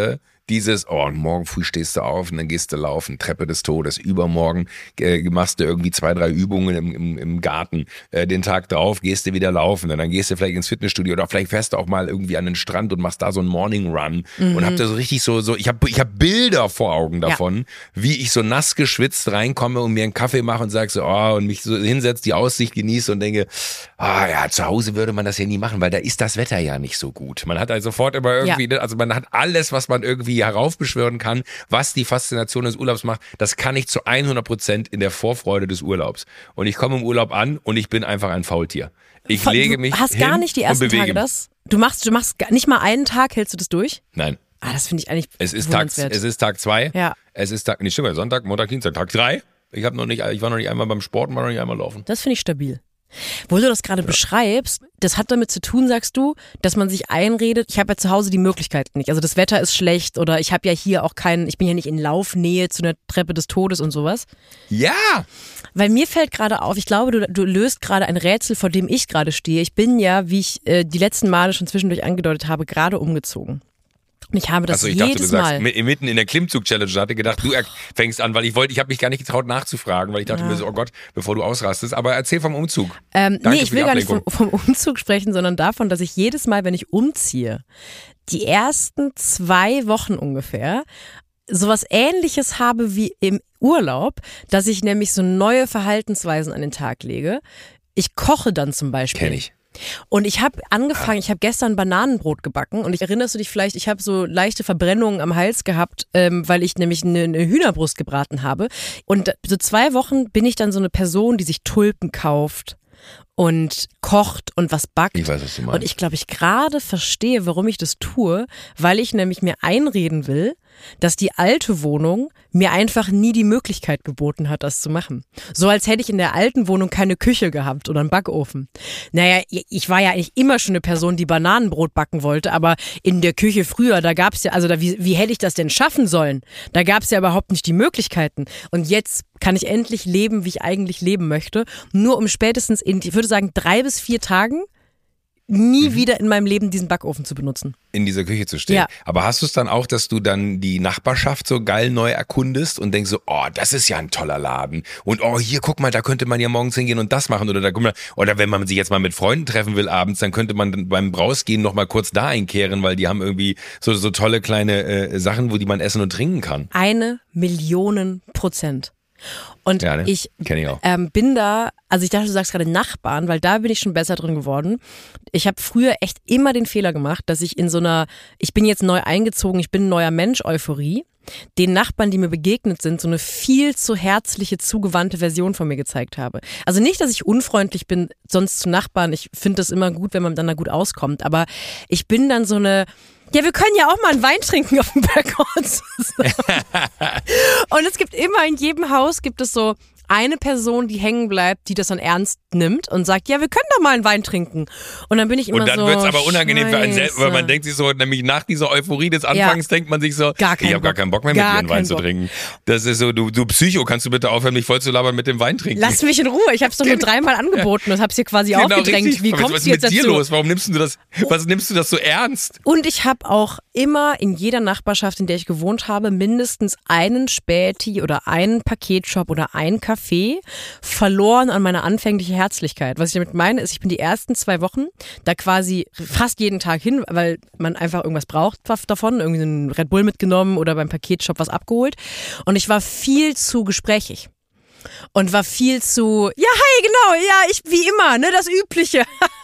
dieses, oh, morgen früh stehst du auf und dann gehst du laufen, Treppe des Todes, übermorgen äh, machst du irgendwie zwei, drei Übungen im, im, im Garten, äh, den Tag drauf gehst du wieder laufen und dann gehst du vielleicht ins Fitnessstudio oder vielleicht fährst du auch mal irgendwie an den Strand und machst da so einen Morning Run mhm. und hab da so richtig so, so ich habe ich hab Bilder vor Augen davon, ja. wie ich so nass geschwitzt reinkomme und mir einen Kaffee mache und sag so, oh, und mich so hinsetze, die Aussicht genieße und denke, ah oh, ja, zu Hause würde man das ja nie machen, weil da ist das Wetter ja nicht so gut. Man hat halt sofort immer irgendwie, ja. also man hat alles, was man irgendwie heraufbeschwören kann, was die Faszination des Urlaubs macht, das kann ich zu hundert Prozent in der Vorfreude des Urlaubs. Und ich komme im Urlaub an und ich bin einfach ein Faultier. Ich du lege mich hast hin gar nicht die ersten und bewege Tage mich. das? Du machst, du machst nicht mal einen Tag, hältst du das durch? Nein. Ah, das finde ich eigentlich es ist Tag, es ist Tag zwei. Ja. Es ist Tag, nicht stimmt, Sonntag, Montag, Dienstag, Tag drei. Ich habe noch nicht, ich war noch nicht einmal beim Sport, war noch nicht einmal laufen. Das finde ich stabil. Wo du das gerade ja. beschreibst, das hat damit zu tun, sagst du, dass man sich einredet, ich habe ja zu Hause die Möglichkeiten nicht. Also das Wetter ist schlecht oder ich habe ja hier auch keinen, ich bin ja nicht in Laufnähe zu einer Treppe des Todes und sowas. Ja! Weil mir fällt gerade auf, ich glaube, du, du löst gerade ein Rätsel, vor dem ich gerade stehe. Ich bin ja, wie ich äh, die letzten Male schon zwischendurch angedeutet habe, gerade umgezogen. Und ich habe das also ich jedes dachte, du Mal. Sagst, mitten in der Klimmzug-Challenge hatte gedacht, du fängst an, weil ich wollte, ich habe mich gar nicht getraut nachzufragen, weil ich dachte ja. mir so, oh Gott, bevor du ausrastest. Aber erzähl vom Umzug. Ähm, nee, ich will gar nicht vom, vom Umzug sprechen, sondern davon, dass ich jedes Mal, wenn ich umziehe, die ersten zwei Wochen ungefähr sowas Ähnliches habe wie im Urlaub, dass ich nämlich so neue Verhaltensweisen an den Tag lege. Ich koche dann zum Beispiel. Kenn ich. Und ich habe angefangen, ich habe gestern Bananenbrot gebacken und ich erinnerst du dich vielleicht, ich habe so leichte Verbrennungen am Hals gehabt, ähm, weil ich nämlich eine, eine Hühnerbrust gebraten habe. Und so zwei Wochen bin ich dann so eine Person, die sich Tulpen kauft und kocht und was backt. Ich weiß, was du meinst. Und ich glaube, ich gerade verstehe, warum ich das tue, weil ich nämlich mir einreden will, dass die alte Wohnung mir einfach nie die Möglichkeit geboten hat, das zu machen. So als hätte ich in der alten Wohnung keine Küche gehabt oder einen Backofen. Naja, ich war ja eigentlich immer schon eine Person, die Bananenbrot backen wollte, aber in der Küche früher, da gab's ja, also da, wie, wie hätte ich das denn schaffen sollen? Da gab's ja überhaupt nicht die Möglichkeiten. Und jetzt kann ich endlich leben, wie ich eigentlich leben möchte, nur um spätestens in, ich würde sagen, drei bis vier Tagen nie mhm. wieder in meinem Leben diesen Backofen zu benutzen. In dieser Küche zu stehen. Ja. Aber hast du es dann auch, dass du dann die Nachbarschaft so geil neu erkundest und denkst so, oh, das ist ja ein toller Laden. Und oh, hier, guck mal, da könnte man ja morgens hingehen und das machen. Oder da guck mal, oder wenn man sich jetzt mal mit Freunden treffen will abends, dann könnte man beim Rausgehen noch mal kurz da einkehren, weil die haben irgendwie so, so tolle kleine äh, Sachen, wo die man essen und trinken kann. Eine Million Prozent. Und ja, ne? ich, Kenn ich auch. Ähm, bin da, also ich dachte, du sagst gerade Nachbarn, weil da bin ich schon besser drin geworden. Ich habe früher echt immer den Fehler gemacht, dass ich in so einer, ich bin jetzt neu eingezogen, ich bin ein neuer Mensch, Euphorie, den Nachbarn, die mir begegnet sind, so eine viel zu herzliche, zugewandte Version von mir gezeigt habe. Also nicht, dass ich unfreundlich bin, sonst zu Nachbarn, ich finde das immer gut, wenn man dann da gut auskommt, aber ich bin dann so eine, ja, wir können ja auch mal einen Wein trinken auf dem Balkon. Und es gibt immer, in jedem Haus gibt es so eine Person, die hängen bleibt, die das dann ernst nimmt und sagt, ja, wir können doch mal einen Wein trinken. Und dann bin ich immer so, und dann so, wird's aber unangenehm Scheiße. für einen selbst, weil man denkt sich so, nämlich nach dieser Euphorie des Anfangs ja. denkt man sich so, gar ich habe gar keinen Bock mehr, mit dir einen Wein zu trinken. Das ist so, du, du Psycho, kannst du bitte aufhören, mich voll zu labern mit dem Wein trinken? Lass mich in Ruhe, ich habe es doch nur dreimal angeboten und habe es hier quasi genau, aufgedrängt. Richtig. Wie kommst was du jetzt ist mit dazu? dir los? Warum nimmst du das, was nimmst du das so ernst? Und ich habe auch immer in jeder Nachbarschaft, in der ich gewohnt habe, mindestens einen Späti oder einen Paketshop oder einen Café verloren an meiner anfänglichen Herzlichkeit. Was ich damit meine, ist, ich bin die ersten zwei Wochen da quasi fast jeden Tag hin, weil man einfach irgendwas braucht davon, irgendwie einen Red Bull mitgenommen oder beim Paketshop was abgeholt. Und ich war viel zu gesprächig. Und war viel zu, ja, hi, genau, ja, ich, wie immer, ne, das Übliche.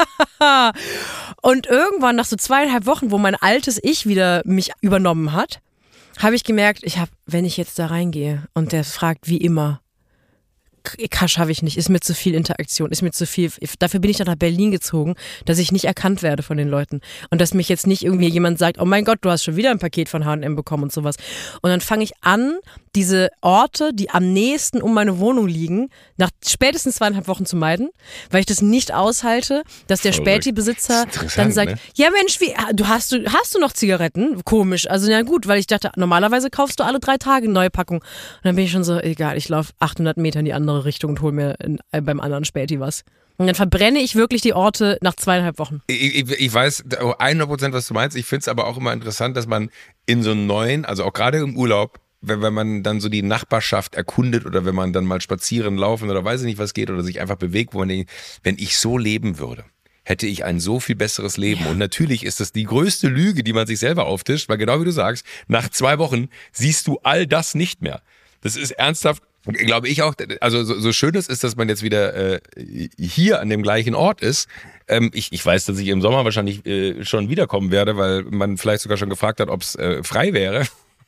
Und irgendwann nach so zweieinhalb Wochen, wo mein altes Ich wieder mich übernommen hat, habe ich gemerkt, ich habe, wenn ich jetzt da reingehe und der fragt, wie immer, schaffe ich nicht, ist mir zu viel Interaktion, ist mir zu viel, dafür bin ich dann nach Berlin gezogen, dass ich nicht erkannt werde von den Leuten und dass mich jetzt nicht irgendwie jemand sagt, oh mein Gott, du hast schon wieder ein Paket von H und M bekommen und sowas. Und dann fange ich an, diese Orte, die am nächsten um meine Wohnung liegen, nach spätestens zweieinhalb Wochen zu meiden, weil ich das nicht aushalte, dass der Späti-Besitzer dann sagt, ne? Ja Mensch, wie, du hast du hast du noch Zigaretten? Komisch. Also na gut, weil ich dachte, normalerweise kaufst du alle drei Tage eine neue Packung. Und dann bin ich schon so, egal, ich laufe achthundert Meter in die andere Richtung und hol mir in, äh, beim anderen Späti was. Und dann verbrenne ich wirklich die Orte nach zweieinhalb Wochen. Ich, ich, ich weiß hundert Prozent, was du meinst. Ich finde es aber auch immer interessant, dass man in so einem neuen, also auch gerade im Urlaub, wenn, wenn man dann so die Nachbarschaft erkundet oder wenn man dann mal spazieren, laufen oder weiß ich nicht was geht oder sich einfach bewegt, wo man denkt, wenn ich so leben würde, hätte ich ein so viel besseres Leben. Ja. Und natürlich ist das die größte Lüge, die man sich selber auftischt, weil genau wie du sagst, nach zwei Wochen siehst du all das nicht mehr. Das ist ernsthaft, glaube ich auch, also so, so schön es ist, dass man jetzt wieder äh, hier an dem gleichen Ort ist. Ähm, ich, ich weiß, dass ich im Sommer wahrscheinlich äh, schon wiederkommen werde, weil man vielleicht sogar schon gefragt hat, ob es äh, frei wäre.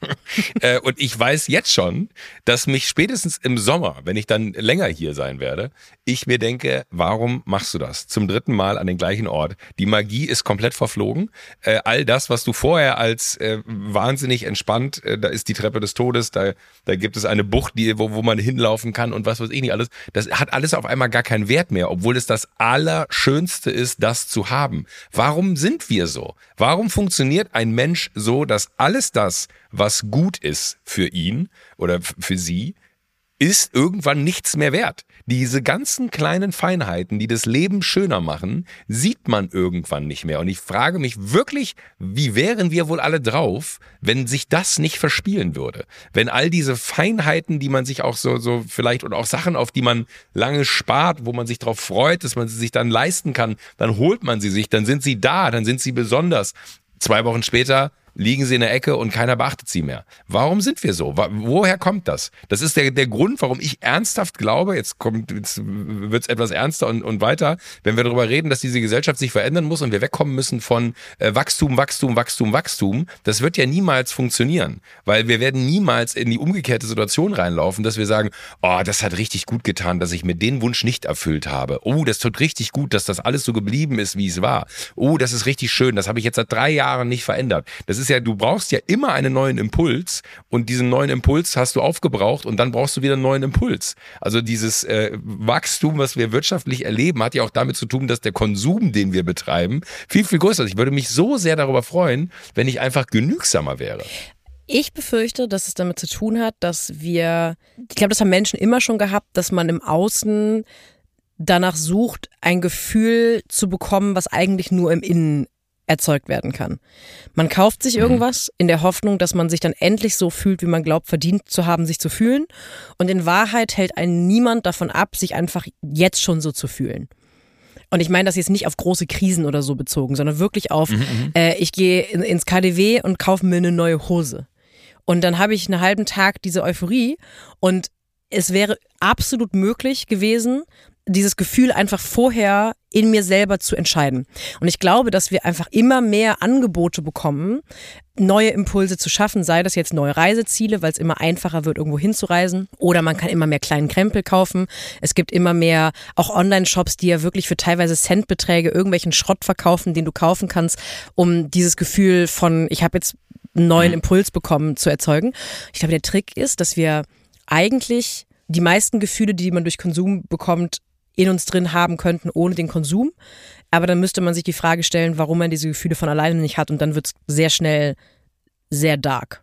äh, und ich weiß jetzt schon, dass mich spätestens im Sommer, wenn ich dann länger hier sein werde, ich mir denke, warum machst du das? Zum dritten Mal an den gleichen Ort. Die Magie ist komplett verflogen. Äh, all das, was du vorher als äh, wahnsinnig entspannt, äh, da ist die Treppe des Todes, da, da gibt es eine Bucht, die, wo, wo man hinlaufen kann und was weiß ich nicht alles. Das hat alles auf einmal gar keinen Wert mehr, obwohl es das Allerschönste ist, das zu haben. Warum sind wir so? Warum funktioniert ein Mensch so, dass alles das, was gut ist für ihn oder für sie, ist irgendwann nichts mehr wert. Diese ganzen kleinen Feinheiten, die das Leben schöner machen, sieht man irgendwann nicht mehr. Und ich frage mich wirklich, wie wären wir wohl alle drauf, wenn sich das nicht verspielen würde? Wenn all diese Feinheiten, die man sich auch so, so vielleicht und auch Sachen, auf die man lange spart, wo man sich drauf freut, dass man sie sich dann leisten kann, dann holt man sie sich, dann sind sie da, dann sind sie besonders. Zwei Wochen später liegen sie in der Ecke und keiner beachtet sie mehr. Warum sind wir so? Woher kommt das? Das ist der, der Grund, warum ich ernsthaft glaube, jetzt kommt, jetzt wird's etwas ernster und, und weiter, wenn wir darüber reden, dass diese Gesellschaft sich verändern muss und wir wegkommen müssen von äh, Wachstum, Wachstum, Wachstum, Wachstum. Das wird ja niemals funktionieren, weil wir werden niemals in die umgekehrte Situation reinlaufen, dass wir sagen, oh, das hat richtig gut getan, dass ich mir den Wunsch nicht erfüllt habe. Oh, das tut richtig gut, dass das alles so geblieben ist, wie es war. Oh, das ist richtig schön, das habe ich jetzt seit drei Jahren nicht verändert. Das ist ja, du brauchst ja immer einen neuen Impuls und diesen neuen Impuls hast du aufgebraucht und dann brauchst du wieder einen neuen Impuls. Also dieses äh, Wachstum, was wir wirtschaftlich erleben, hat ja auch damit zu tun, dass der Konsum, den wir betreiben, viel, viel größer ist. Ich würde mich so sehr darüber freuen, wenn ich einfach genügsamer wäre. Ich befürchte, dass es damit zu tun hat, dass wir, ich glaube, das haben Menschen immer schon gehabt, dass man im Außen danach sucht, ein Gefühl zu bekommen, was eigentlich nur im Innen erzeugt werden kann. Man kauft sich irgendwas in der Hoffnung, dass man sich dann endlich so fühlt, wie man glaubt, verdient zu haben, sich zu fühlen. Und in Wahrheit hält einen niemand davon ab, sich einfach jetzt schon so zu fühlen. Und ich meine das jetzt nicht auf große Krisen oder so bezogen, sondern wirklich auf, mhm, äh, ich gehe in, ins K D W und kaufe mir eine neue Hose. Und dann habe ich einen halben Tag diese Euphorie und es wäre absolut möglich gewesen, dieses Gefühl einfach vorher in mir selber zu entscheiden. Und ich glaube, dass wir einfach immer mehr Angebote bekommen, neue Impulse zu schaffen, sei das jetzt neue Reiseziele, weil es immer einfacher wird, irgendwo hinzureisen, oder man kann immer mehr kleinen Krempel kaufen. Es gibt immer mehr auch Online-Shops, die ja wirklich für teilweise Centbeträge irgendwelchen Schrott verkaufen, den du kaufen kannst, um dieses Gefühl von, ich habe jetzt einen neuen Impuls bekommen, zu erzeugen. Ich glaube, der Trick ist, dass wir eigentlich die meisten Gefühle, die man durch Konsum bekommt, in uns drin haben könnten ohne den Konsum. Aber dann müsste man sich die Frage stellen, warum man diese Gefühle von alleine nicht hat, und dann wird es sehr schnell sehr dark.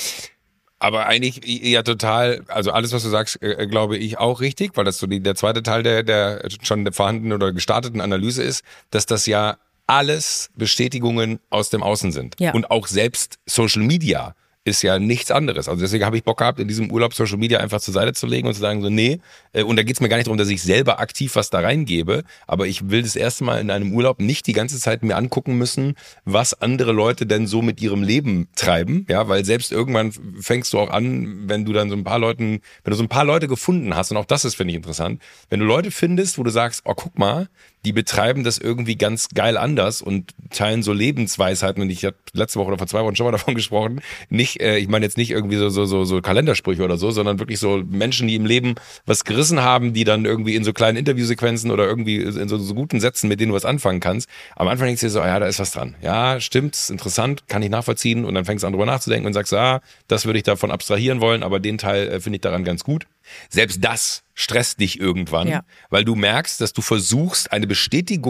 Aber eigentlich ja total, also alles, was du sagst, äh, glaube ich auch richtig, weil das so die, der zweite Teil der, der schon vorhandenen oder gestarteten Analyse ist, dass das ja alles Bestätigungen aus dem Außen sind. Ja. Und auch selbst Social Media ist ja nichts anderes. Also deswegen habe ich Bock gehabt, in diesem Urlaub Social Media einfach zur Seite zu legen und zu sagen, so nee, und da geht es mir gar nicht darum, dass ich selber aktiv was da reingebe, aber ich will das erste Mal in einem Urlaub nicht die ganze Zeit mir angucken müssen, was andere Leute denn so mit ihrem Leben treiben, ja, weil selbst irgendwann fängst du auch an, wenn du dann so ein paar Leuten, wenn du so ein paar Leute gefunden hast, und auch das ist, finde ich, interessant, wenn du Leute findest, wo du sagst, oh, guck mal, die betreiben das irgendwie ganz geil anders und teilen so Lebensweisheiten, und ich habe letzte Woche oder vor zwei Wochen schon mal davon gesprochen, nicht, äh, ich meine jetzt nicht irgendwie so, so, so, so Kalendersprüche oder so, sondern wirklich so Menschen, die im Leben was gerissen haben, die dann irgendwie in so kleinen Interviewsequenzen oder irgendwie in so, so guten Sätzen, mit denen du was anfangen kannst. Am Anfang denkst du dir so, ja, da ist was dran. Ja, stimmt, ist interessant, kann ich nachvollziehen, und dann fängst du an, drüber nachzudenken und sagst, ah, das würde ich davon abstrahieren wollen, aber den Teil äh, finde ich daran ganz gut. Selbst das stresst dich irgendwann, ja, weil du merkst, dass du versuchst, eine Bestätigung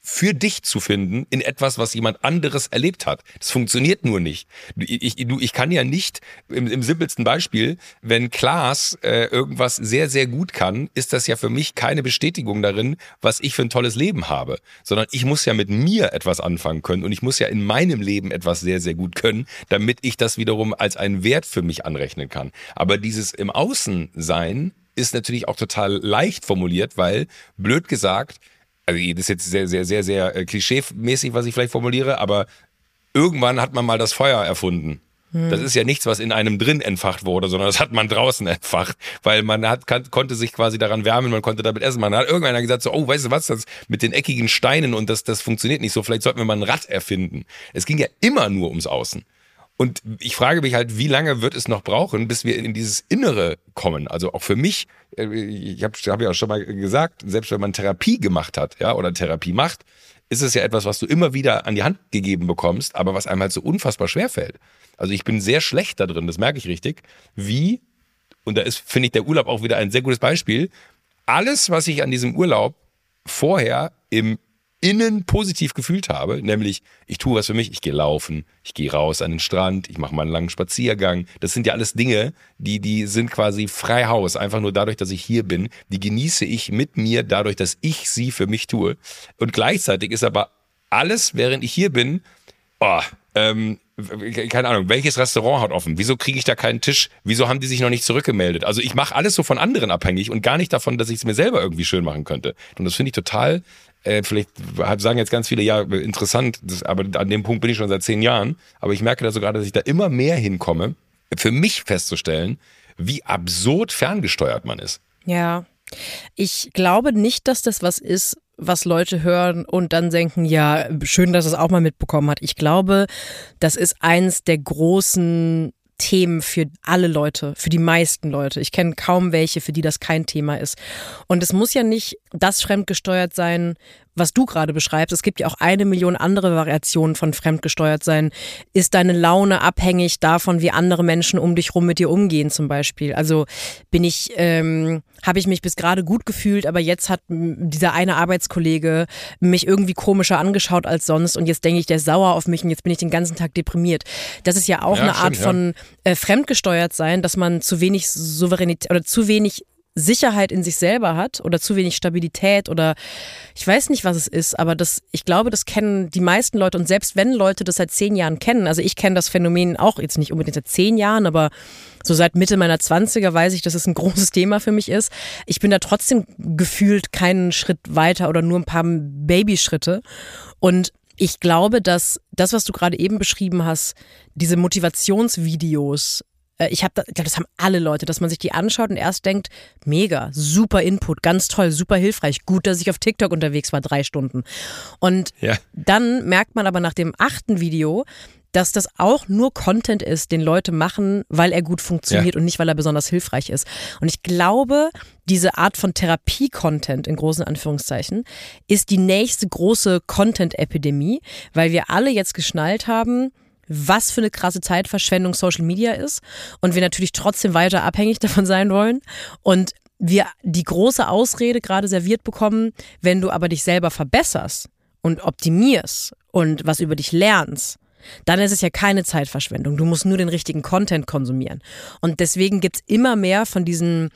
für dich zu finden in etwas, was jemand anderes erlebt hat. Das funktioniert nur nicht. Ich, ich, ich kann ja nicht, im, im simpelsten Beispiel, wenn Klaas äh, irgendwas sehr, sehr gut kann, ist das ja für mich keine Bestätigung darin, was ich für ein tolles Leben habe. Sondern ich muss ja mit mir etwas anfangen können und ich muss ja in meinem Leben etwas sehr, sehr gut können, damit ich das wiederum als einen Wert für mich anrechnen kann. Aber dieses im Außen sein ist natürlich auch total leicht formuliert, weil, blöd gesagt, also das ist jetzt sehr, sehr, sehr, sehr äh, klischeemäßig, was ich vielleicht formuliere, aber irgendwann hat man mal das Feuer erfunden. Hm. Das ist ja nichts, was in einem drin entfacht wurde, sondern das hat man draußen entfacht, weil man hat, kann, konnte sich quasi daran wärmen, man konnte damit essen. Man hat irgendwann gesagt so, oh, weißt du was, das mit den eckigen Steinen und das, das funktioniert nicht so, vielleicht sollten wir mal ein Rad erfinden. Es ging ja immer nur ums Außen. Und ich frage mich halt, wie lange wird es noch brauchen, bis wir in dieses Innere kommen? Also auch für mich, ich habe hab ja auch schon mal gesagt, selbst wenn man Therapie gemacht hat, ja, oder Therapie macht, ist es ja etwas, was du immer wieder an die Hand gegeben bekommst, aber was einem halt so unfassbar schwer fällt. Also ich bin sehr schlecht da drin, das merke ich richtig, wie, und da ist, finde ich, der Urlaub auch wieder ein sehr gutes Beispiel, alles, was ich an diesem Urlaub vorher im innen positiv gefühlt habe, nämlich ich tue was für mich, ich gehe laufen, ich gehe raus an den Strand, ich mache mal einen langen Spaziergang. Das sind ja alles Dinge, die die sind quasi frei Haus, einfach nur dadurch, dass ich hier bin. Die genieße ich mit mir dadurch, dass ich sie für mich tue. Und gleichzeitig ist aber alles, während ich hier bin, oh, ähm, keine Ahnung, welches Restaurant hat offen? Wieso kriege ich da keinen Tisch? Wieso haben die sich noch nicht zurückgemeldet? Also ich mache alles so von anderen abhängig und gar nicht davon, dass ich es mir selber irgendwie schön machen könnte. Und das finde ich total, äh, vielleicht sagen jetzt ganz viele, ja, interessant, das, aber an dem Punkt bin ich schon seit zehn Jahren. Aber ich merke da so gerade, dass ich da immer mehr hinkomme, für mich festzustellen, wie absurd ferngesteuert man ist. Ja, ich glaube nicht, dass das was ist, was Leute hören und dann denken, ja, schön, dass es auch mal mitbekommen hat. Ich glaube, das ist eins der großen Themen für alle Leute, für die meisten Leute. Ich kenne kaum welche, für die das kein Thema ist. Und es muss ja nicht das fremdgesteuert sein, was du gerade beschreibst. Es gibt ja auch eine Million andere Variationen von fremdgesteuert sein. Ist deine Laune abhängig davon, wie andere Menschen um dich rum mit dir umgehen zum Beispiel? Also bin ich, ähm, habe ich mich bis gerade gut gefühlt, aber jetzt hat dieser eine Arbeitskollege mich irgendwie komischer angeschaut als sonst und jetzt denke ich, der ist sauer auf mich und jetzt bin ich den ganzen Tag deprimiert. Das ist ja auch ja, eine stimmt, Art von ja. äh, fremdgesteuert sein, dass man zu wenig Souveränität oder zu wenig Sicherheit in sich selber hat oder zu wenig Stabilität oder ich weiß nicht, was es ist, aber das, ich glaube, das kennen die meisten Leute und selbst wenn Leute das seit zehn Jahren kennen, also ich kenne das Phänomen auch jetzt nicht unbedingt seit zehn Jahren, aber so seit Mitte meiner Zwanziger weiß ich, dass es ein großes Thema für mich ist. Ich bin da trotzdem gefühlt keinen Schritt weiter oder nur ein paar Babyschritte und ich glaube, dass das, was du gerade eben beschrieben hast, diese Motivationsvideos, Ich habe, ich glaube, das haben alle Leute, dass man sich die anschaut und erst denkt, mega, super Input, ganz toll, super hilfreich, gut, dass ich auf TikTok unterwegs war, drei Stunden. Und ja. dann merkt man aber nach dem achten Video, dass das auch nur Content ist, den Leute machen, weil er gut funktioniert ja. und nicht, weil er besonders hilfreich ist. Und ich glaube, diese Art von Therapie-Content in großen Anführungszeichen ist die nächste große Content-Epidemie, weil wir alle jetzt geschnallt haben, was für eine krasse Zeitverschwendung Social Media ist und wir natürlich trotzdem weiter abhängig davon sein wollen und wir die große Ausrede gerade serviert bekommen, wenn du aber dich selber verbesserst und optimierst und was über dich lernst, dann ist es ja keine Zeitverschwendung. Du musst nur den richtigen Content konsumieren. Und deswegen gibt's immer mehr von diesen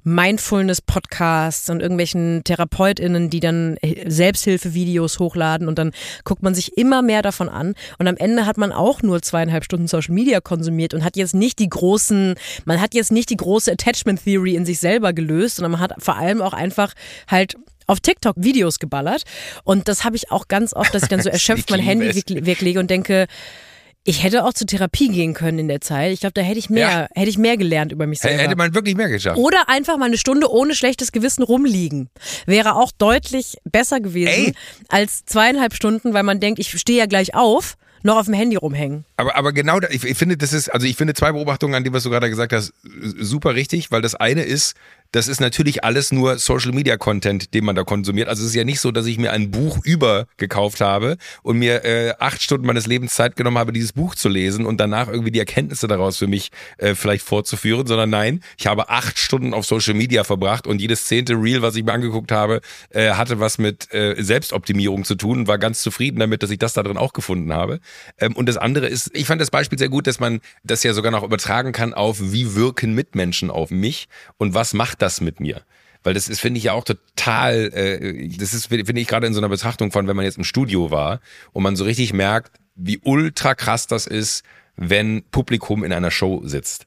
Mindfulness-Podcasts und irgendwelchen TherapeutInnen, die dann Selbsthilfe-Videos hochladen und dann guckt man sich immer mehr davon an und am Ende hat man auch nur zweieinhalb Stunden Social Media konsumiert und hat jetzt nicht die großen, man hat jetzt nicht die große Attachment Theory in sich selber gelöst, sondern man hat vor allem auch einfach halt auf TikTok Videos geballert und das habe ich auch ganz oft, dass ich dann so erschöpft mein Handy weglege und denke, ich hätte auch zur Therapie gehen können in der Zeit. Ich glaube, da hätte ich mehr, ja. hätte ich mehr gelernt über mich selber. Hätte man wirklich mehr geschafft. Oder einfach mal eine Stunde ohne schlechtes Gewissen rumliegen. Wäre auch deutlich besser gewesen Ey. als zweieinhalb Stunden, weil man denkt, ich stehe ja gleich auf, noch auf dem Handy rumhängen. Aber, aber genau, da, ich, ich finde, das ist, also ich finde zwei Beobachtungen an dem, was du gerade gesagt hast, super richtig, weil das eine ist, das ist natürlich alles nur Social-Media-Content, den man da konsumiert. Also es ist ja nicht so, dass ich mir ein Buch über gekauft habe und mir äh, acht Stunden meines Lebens Zeit genommen habe, dieses Buch zu lesen und danach irgendwie die Erkenntnisse daraus für mich äh, vielleicht vorzuführen, sondern nein, ich habe acht Stunden auf Social-Media verbracht und jedes zehnte Reel, was ich mir angeguckt habe, äh, hatte was mit äh, Selbstoptimierung zu tun und war ganz zufrieden damit, dass ich das da drin auch gefunden habe. Ähm, und das andere ist, ich fand das Beispiel sehr gut, dass man das ja sogar noch übertragen kann auf, wie wirken Mitmenschen auf mich und was macht das mit mir? Weil das ist, finde ich ja auch total, äh, das ist, finde ich gerade in so einer Betrachtung von, wenn man jetzt im Studio war und man so richtig merkt, wie ultra krass das ist, wenn Publikum in einer Show sitzt.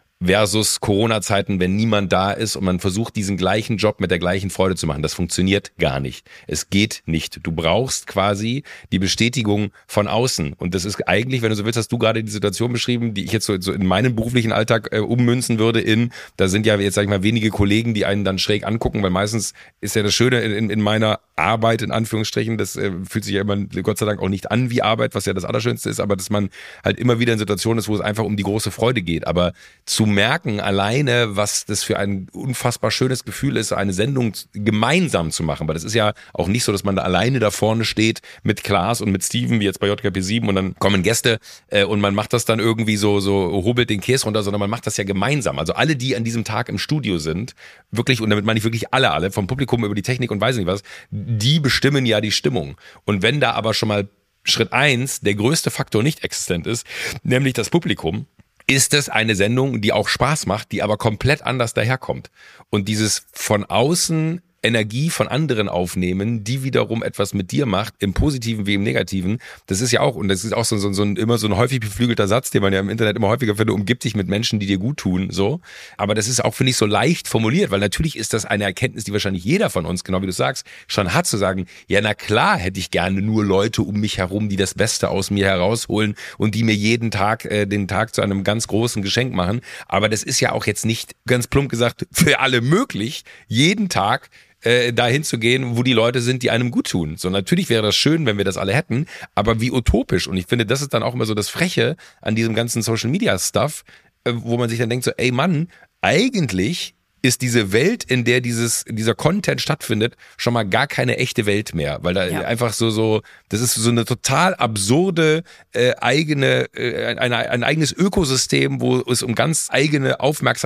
Versus Corona-Zeiten, wenn niemand da ist und man versucht, diesen gleichen Job mit der gleichen Freude zu machen. Das funktioniert gar nicht. Es geht nicht. Du brauchst quasi die Bestätigung von außen. Und das ist eigentlich, wenn du so willst, hast du gerade die Situation beschrieben, die ich jetzt so, so in meinen beruflichen Alltag äh, ummünzen würde in, da sind ja jetzt, sag ich mal, wenige Kollegen, die einen dann schräg angucken, weil meistens ist ja das Schöne in, in meiner Arbeit, in Anführungsstrichen, das äh, fühlt sich ja immer, Gott sei Dank, auch nicht an wie Arbeit, was ja das Allerschönste ist, aber dass man halt immer wieder in Situationen ist, wo es einfach um die große Freude geht. Aber zu merken alleine, was das für ein unfassbar schönes Gefühl ist, eine Sendung gemeinsam zu machen, weil das ist ja auch nicht so, dass man da alleine da vorne steht mit Klaas und mit Steven, wie jetzt bei J K P sieben und dann kommen Gäste äh, und man macht das dann irgendwie so, so hobelt den Käse runter, sondern man macht das ja gemeinsam. Also alle, die an diesem Tag im Studio sind, wirklich, und damit meine ich wirklich alle, alle, vom Publikum über die Technik und weiß nicht was, die bestimmen ja die Stimmung. Und wenn da aber schon mal Schritt eins der größte Faktor nicht existent ist, nämlich das Publikum, ist es eine Sendung, die auch Spaß macht, die aber komplett anders daherkommt. Und dieses von außen Energie von anderen aufnehmen, die wiederum etwas mit dir macht, im Positiven wie im Negativen, das ist ja auch, und das ist auch so, so, so ein, immer so ein häufig beflügelter Satz, den man ja im Internet immer häufiger findet, umgib dich mit Menschen, die dir gut tun, so. Aber das ist auch, finde ich, so leicht formuliert, weil natürlich ist das eine Erkenntnis, die wahrscheinlich jeder von uns, genau wie du sagst, schon hat, zu sagen, ja, na klar hätte ich gerne nur Leute um mich herum, die das Beste aus mir herausholen und die mir jeden Tag äh, den Tag zu einem ganz großen Geschenk machen. Aber das ist ja auch jetzt nicht, ganz plump gesagt, für alle möglich, jeden Tag Äh, dahin zu gehen, wo die Leute sind, die einem gut tun. So, natürlich wäre das schön, wenn wir das alle hätten, aber wie utopisch. Und ich finde, das ist dann auch immer so das Freche an diesem ganzen Social-Media-Stuff, äh, wo man sich dann denkt so, ey Mann, eigentlich ist diese Welt, in der dieses dieser Content stattfindet, schon mal gar keine echte Welt mehr, weil da ja. einfach so so das ist so eine total absurde äh, eigene äh, ein, ein eigenes Ökosystem, wo es um ganz eigene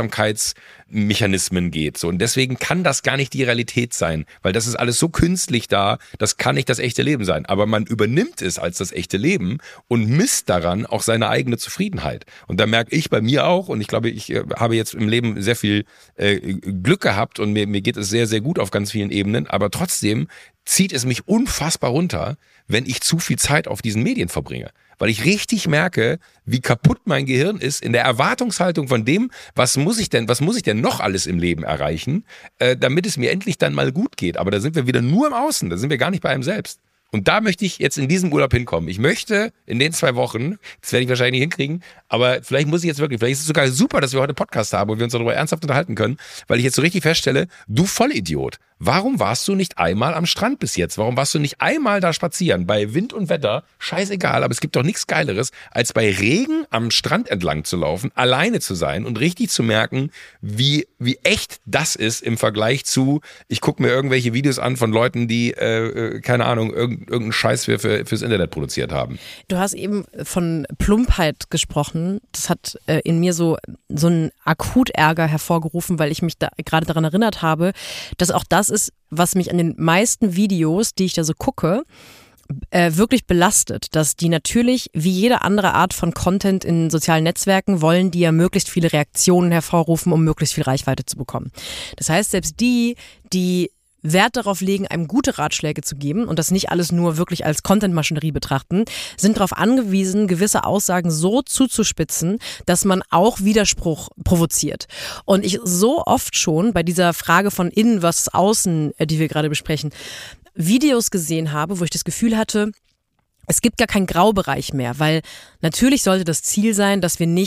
Aufmerksamkeitsmechanismen geht, so, und deswegen kann das gar nicht die Realität sein, weil das ist alles so künstlich da, das kann nicht das echte Leben sein, aber man übernimmt es als das echte Leben und misst daran auch seine eigene Zufriedenheit. Und da merke ich bei mir auch, und ich glaube, ich äh, habe jetzt im Leben sehr viel äh, Glück gehabt und mir, mir geht es sehr, sehr gut auf ganz vielen Ebenen, aber trotzdem zieht es mich unfassbar runter, wenn ich zu viel Zeit auf diesen Medien verbringe. Weil ich richtig merke, wie kaputt mein Gehirn ist in der Erwartungshaltung von dem, was muss ich denn, was muss ich denn noch alles im Leben erreichen, äh, damit es mir endlich dann mal gut geht. Aber da sind wir wieder nur im Außen, da sind wir gar nicht bei einem selbst. Und da möchte ich jetzt in diesem Urlaub hinkommen. Ich möchte in den zwei Wochen, das werde ich wahrscheinlich nicht hinkriegen, aber vielleicht muss ich jetzt wirklich, vielleicht ist es sogar super, dass wir heute einen Podcast haben und wir uns darüber ernsthaft unterhalten können, weil ich jetzt so richtig feststelle, du Vollidiot, warum warst du nicht einmal am Strand bis jetzt? Warum warst du nicht einmal da spazieren? Bei Wind und Wetter, scheißegal, aber es gibt doch nichts Geileres, als bei Regen am Strand entlang zu laufen, alleine zu sein und richtig zu merken, wie, wie echt das ist im Vergleich zu, ich gucke mir irgendwelche Videos an von Leuten, die, äh, keine Ahnung, irgend, irgendeinen Scheiß für, für, fürs Internet produziert haben. Du hast eben von Plumpheit gesprochen. Das hat äh, in mir so, so einen Akutärger hervorgerufen, weil ich mich da gerade daran erinnert habe, dass auch das ist, was mich an den meisten Videos, die ich da so gucke, äh, wirklich belastet, dass die natürlich, wie jede andere Art von Content in sozialen Netzwerken, wollen die ja möglichst viele Reaktionen hervorrufen, um möglichst viel Reichweite zu bekommen. Das heißt, selbst die, die Wert darauf legen, einem gute Ratschläge zu geben und das nicht alles nur wirklich als Content-Maschinerie betrachten, sind darauf angewiesen, gewisse Aussagen so zuzuspitzen, dass man auch Widerspruch provoziert. Und ich so oft schon bei dieser Frage von innen versus außen, die wir gerade besprechen, Videos gesehen habe, wo ich das Gefühl hatte, es gibt gar keinen Graubereich mehr, weil natürlich sollte das Ziel sein, dass wir nicht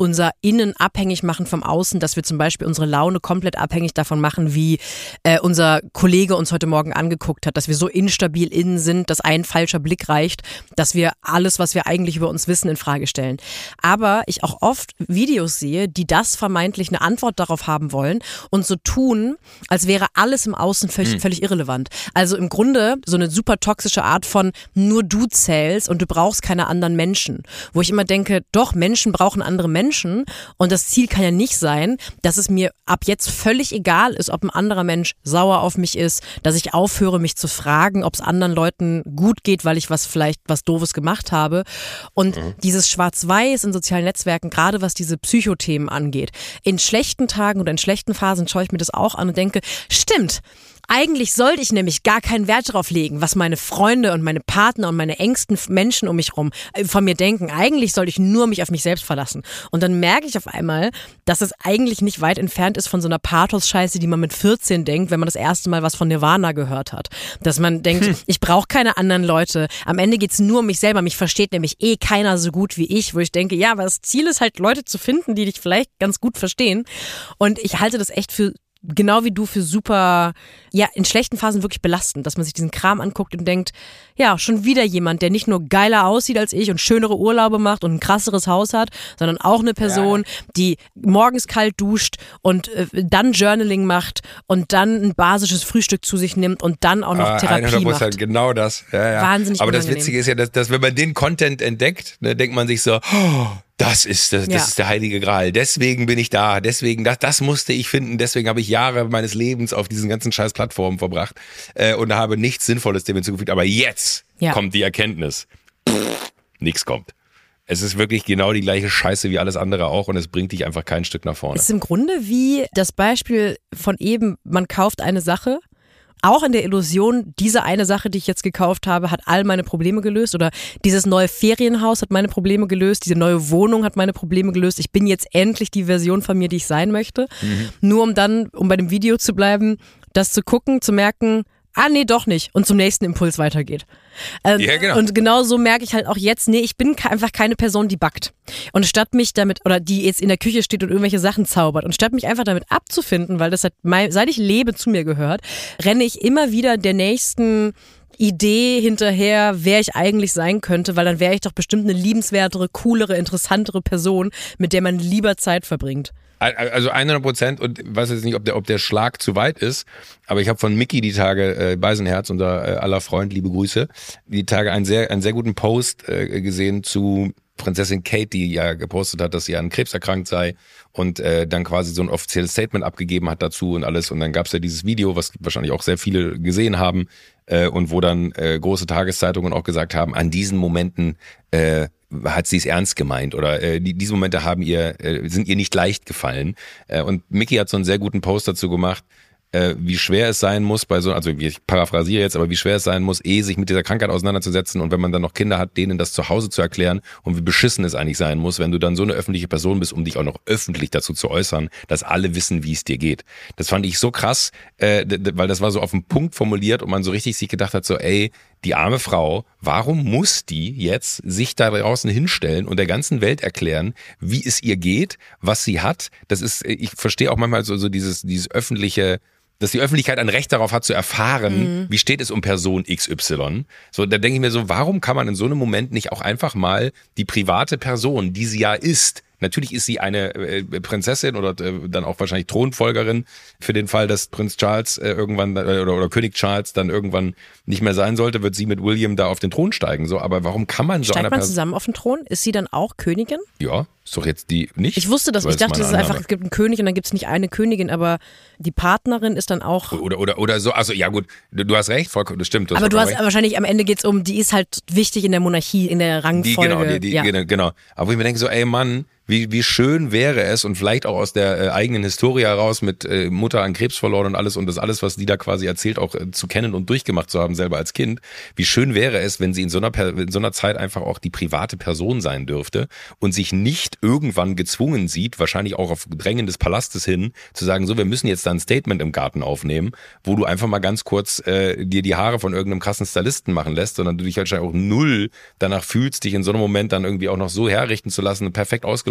unser Innen abhängig machen vom Außen, dass wir zum Beispiel unsere Laune komplett abhängig davon machen, wie äh, unser Kollege uns heute Morgen angeguckt hat, dass wir so instabil innen sind, dass ein falscher Blick reicht, dass wir alles, was wir eigentlich über uns wissen, in Frage stellen. Aber ich auch oft Videos sehe, die das vermeintlich eine Antwort darauf haben wollen und so tun, als wäre alles im Außen völlig, mhm. völlig irrelevant. Also im Grunde so eine super toxische Art von nur du zählst und du brauchst keine anderen Menschen. Wo ich immer denke, doch, Menschen brauchen andere Menschen und das Ziel kann ja nicht sein, dass es mir ab jetzt völlig egal ist, ob ein anderer Mensch sauer auf mich ist, dass ich aufhöre, mich zu fragen, ob es anderen Leuten gut geht, weil ich was vielleicht was Doofes gemacht habe. Und mhm. dieses Schwarz-Weiß in sozialen Netzwerken, gerade was diese Psychothemen angeht, in schlechten Tagen oder in schlechten Phasen schaue ich mir das auch an und denke, stimmt, eigentlich sollte ich nämlich gar keinen Wert darauf legen, was meine Freunde und meine Partner und meine engsten Menschen um mich rum von mir denken. Eigentlich sollte ich nur mich auf mich selbst verlassen. Und dann merke ich auf einmal, dass es eigentlich nicht weit entfernt ist von so einer Pathos-Scheiße, die man mit vierzehn denkt, wenn man das erste Mal was von Nirvana gehört hat. Dass man denkt, hm. ich brauche keine anderen Leute. Am Ende geht's nur um mich selber. Mich versteht nämlich eh keiner so gut wie ich, wo ich denke, ja, aber das Ziel ist halt, Leute zu finden, die dich vielleicht ganz gut verstehen. Und ich halte das echt für genau wie du für super, ja, in schlechten Phasen wirklich belastend, dass man sich diesen Kram anguckt und denkt, ja, schon wieder jemand, der nicht nur geiler aussieht als ich und schönere Urlaube macht und ein krasseres Haus hat, sondern auch eine Person, ja. die morgens kalt duscht und äh, dann Journaling macht und dann ein basisches Frühstück zu sich nimmt und dann auch noch ah, Therapie macht. Halt genau das. Ja, ja. Wahnsinnig Aber unangenehm. Das Witzige ist ja, dass, dass wenn man den Content entdeckt, ne, denkt man sich so, oh, Das ist, das, das ja. ist der heilige Gral. Deswegen bin ich da. Deswegen, das, das musste ich finden. Deswegen habe ich Jahre meines Lebens auf diesen ganzen scheiß Plattformen verbracht äh, und habe nichts Sinnvolles dem hinzugefügt. Aber jetzt ja. kommt die Erkenntnis. Pff, nix kommt. Es ist wirklich genau die gleiche Scheiße wie alles andere auch und es bringt dich einfach kein Stück nach vorne. Es ist im Grunde wie das Beispiel von eben, man kauft eine Sache, auch in der Illusion, diese eine Sache, die ich jetzt gekauft habe, hat all meine Probleme gelöst oder dieses neue Ferienhaus hat meine Probleme gelöst, diese neue Wohnung hat meine Probleme gelöst. Ich bin jetzt endlich die Version von mir, die ich sein möchte. Mhm. Nur um dann, um bei dem Video zu bleiben, das zu gucken, zu merken, ah nee, doch nicht und zum nächsten Impuls weitergeht. Ähm, ja, genau. Und genau so merke ich halt auch jetzt, nee, ich bin einfach keine Person, die backt. Und statt mich damit, oder die jetzt in der Küche steht und irgendwelche Sachen zaubert, und statt mich einfach damit abzufinden, weil das halt, mein, seit ich lebe, zu mir gehört, renne ich immer wieder der nächsten Idee hinterher, wer ich eigentlich sein könnte, weil dann wäre ich doch bestimmt eine liebenswertere, coolere, interessantere Person, mit der man lieber Zeit verbringt. Also hundert Prozent und ich weiß jetzt nicht, ob der, ob der Schlag zu weit ist, aber ich habe von Micky die Tage, äh, Beisenherz, unser äh, aller Freund, liebe Grüße, die Tage einen sehr, einen sehr guten Post äh, gesehen zu Prinzessin Kate, die ja gepostet hat, dass sie an Krebs erkrankt sei und äh, dann quasi so ein offizielles Statement abgegeben hat dazu und alles. Und dann gab es ja dieses Video, was wahrscheinlich auch sehr viele gesehen haben äh, und wo dann äh, große Tageszeitungen auch gesagt haben, an diesen Momenten äh, hat sie es ernst gemeint oder äh, die, diese Momente haben ihr äh, sind ihr nicht leicht gefallen. Äh, und Micky hat so einen sehr guten Post dazu gemacht, äh, wie schwer es sein muss bei so, also ich paraphrasiere jetzt, aber wie schwer es sein muss, eh sich mit dieser Krankheit auseinanderzusetzen und wenn man dann noch Kinder hat, denen das zu Hause zu erklären und wie beschissen es eigentlich sein muss, wenn du dann so eine öffentliche Person bist, um dich auch noch öffentlich dazu zu äußern, dass alle wissen, wie es dir geht. Das fand ich so krass, äh, d- d- weil das war so auf den Punkt formuliert und man so richtig sich gedacht hat, so ey, die arme Frau, warum muss die jetzt sich da draußen hinstellen und der ganzen Welt erklären, wie es ihr geht, was sie hat? Das ist, ich verstehe auch manchmal so, so dieses, dieses öffentliche, dass die Öffentlichkeit ein Recht darauf hat zu erfahren, mhm. wie steht es um Person X Y. So, da denke ich mir so, warum kann man in so einem Moment nicht auch einfach mal die private Person, die sie ja ist, natürlich ist sie eine äh, Prinzessin oder äh, dann auch wahrscheinlich Thronfolgerin für den Fall, dass Prinz Charles äh, irgendwann äh, oder, oder König Charles dann irgendwann nicht mehr sein sollte, wird sie mit William da auf den Thron steigen. So, aber warum kann man so Steigt einer man Person zusammen auf den Thron? Ist sie dann auch Königin? Ja, ist doch jetzt die nicht. Ich wusste das. Ich dachte, es ist einfach, es gibt einen König und dann gibt es nicht eine Königin, aber die Partnerin ist dann auch. Oder oder oder so. Also ja gut, du, du hast recht, vollkommen, das stimmt. Du aber du hast recht. wahrscheinlich am Ende geht's um, die ist halt wichtig in der Monarchie, in der Rangfolge. Die, genau, die, die, ja. genau, genau. Aber wo ich mir denke so, ey Mann, wie wie schön wäre es und vielleicht auch aus der äh, eigenen Historie heraus mit äh, Mutter an Krebs verloren und alles und das alles, was die da quasi erzählt, auch äh, zu kennen und durchgemacht zu haben selber als Kind. Wie schön wäre es, wenn sie in so einer in so einer Zeit einfach auch die private Person sein dürfte und sich nicht irgendwann gezwungen sieht, wahrscheinlich auch auf Drängen des Palastes hin, zu sagen, so, wir müssen jetzt da ein Statement im Garten aufnehmen, wo du einfach mal ganz kurz äh, dir die Haare von irgendeinem krassen Stylisten machen lässt, sondern du dich wahrscheinlich auch null danach fühlst, dich in so einem Moment dann irgendwie auch noch so herrichten zu lassen, perfekt ausgeleuchtet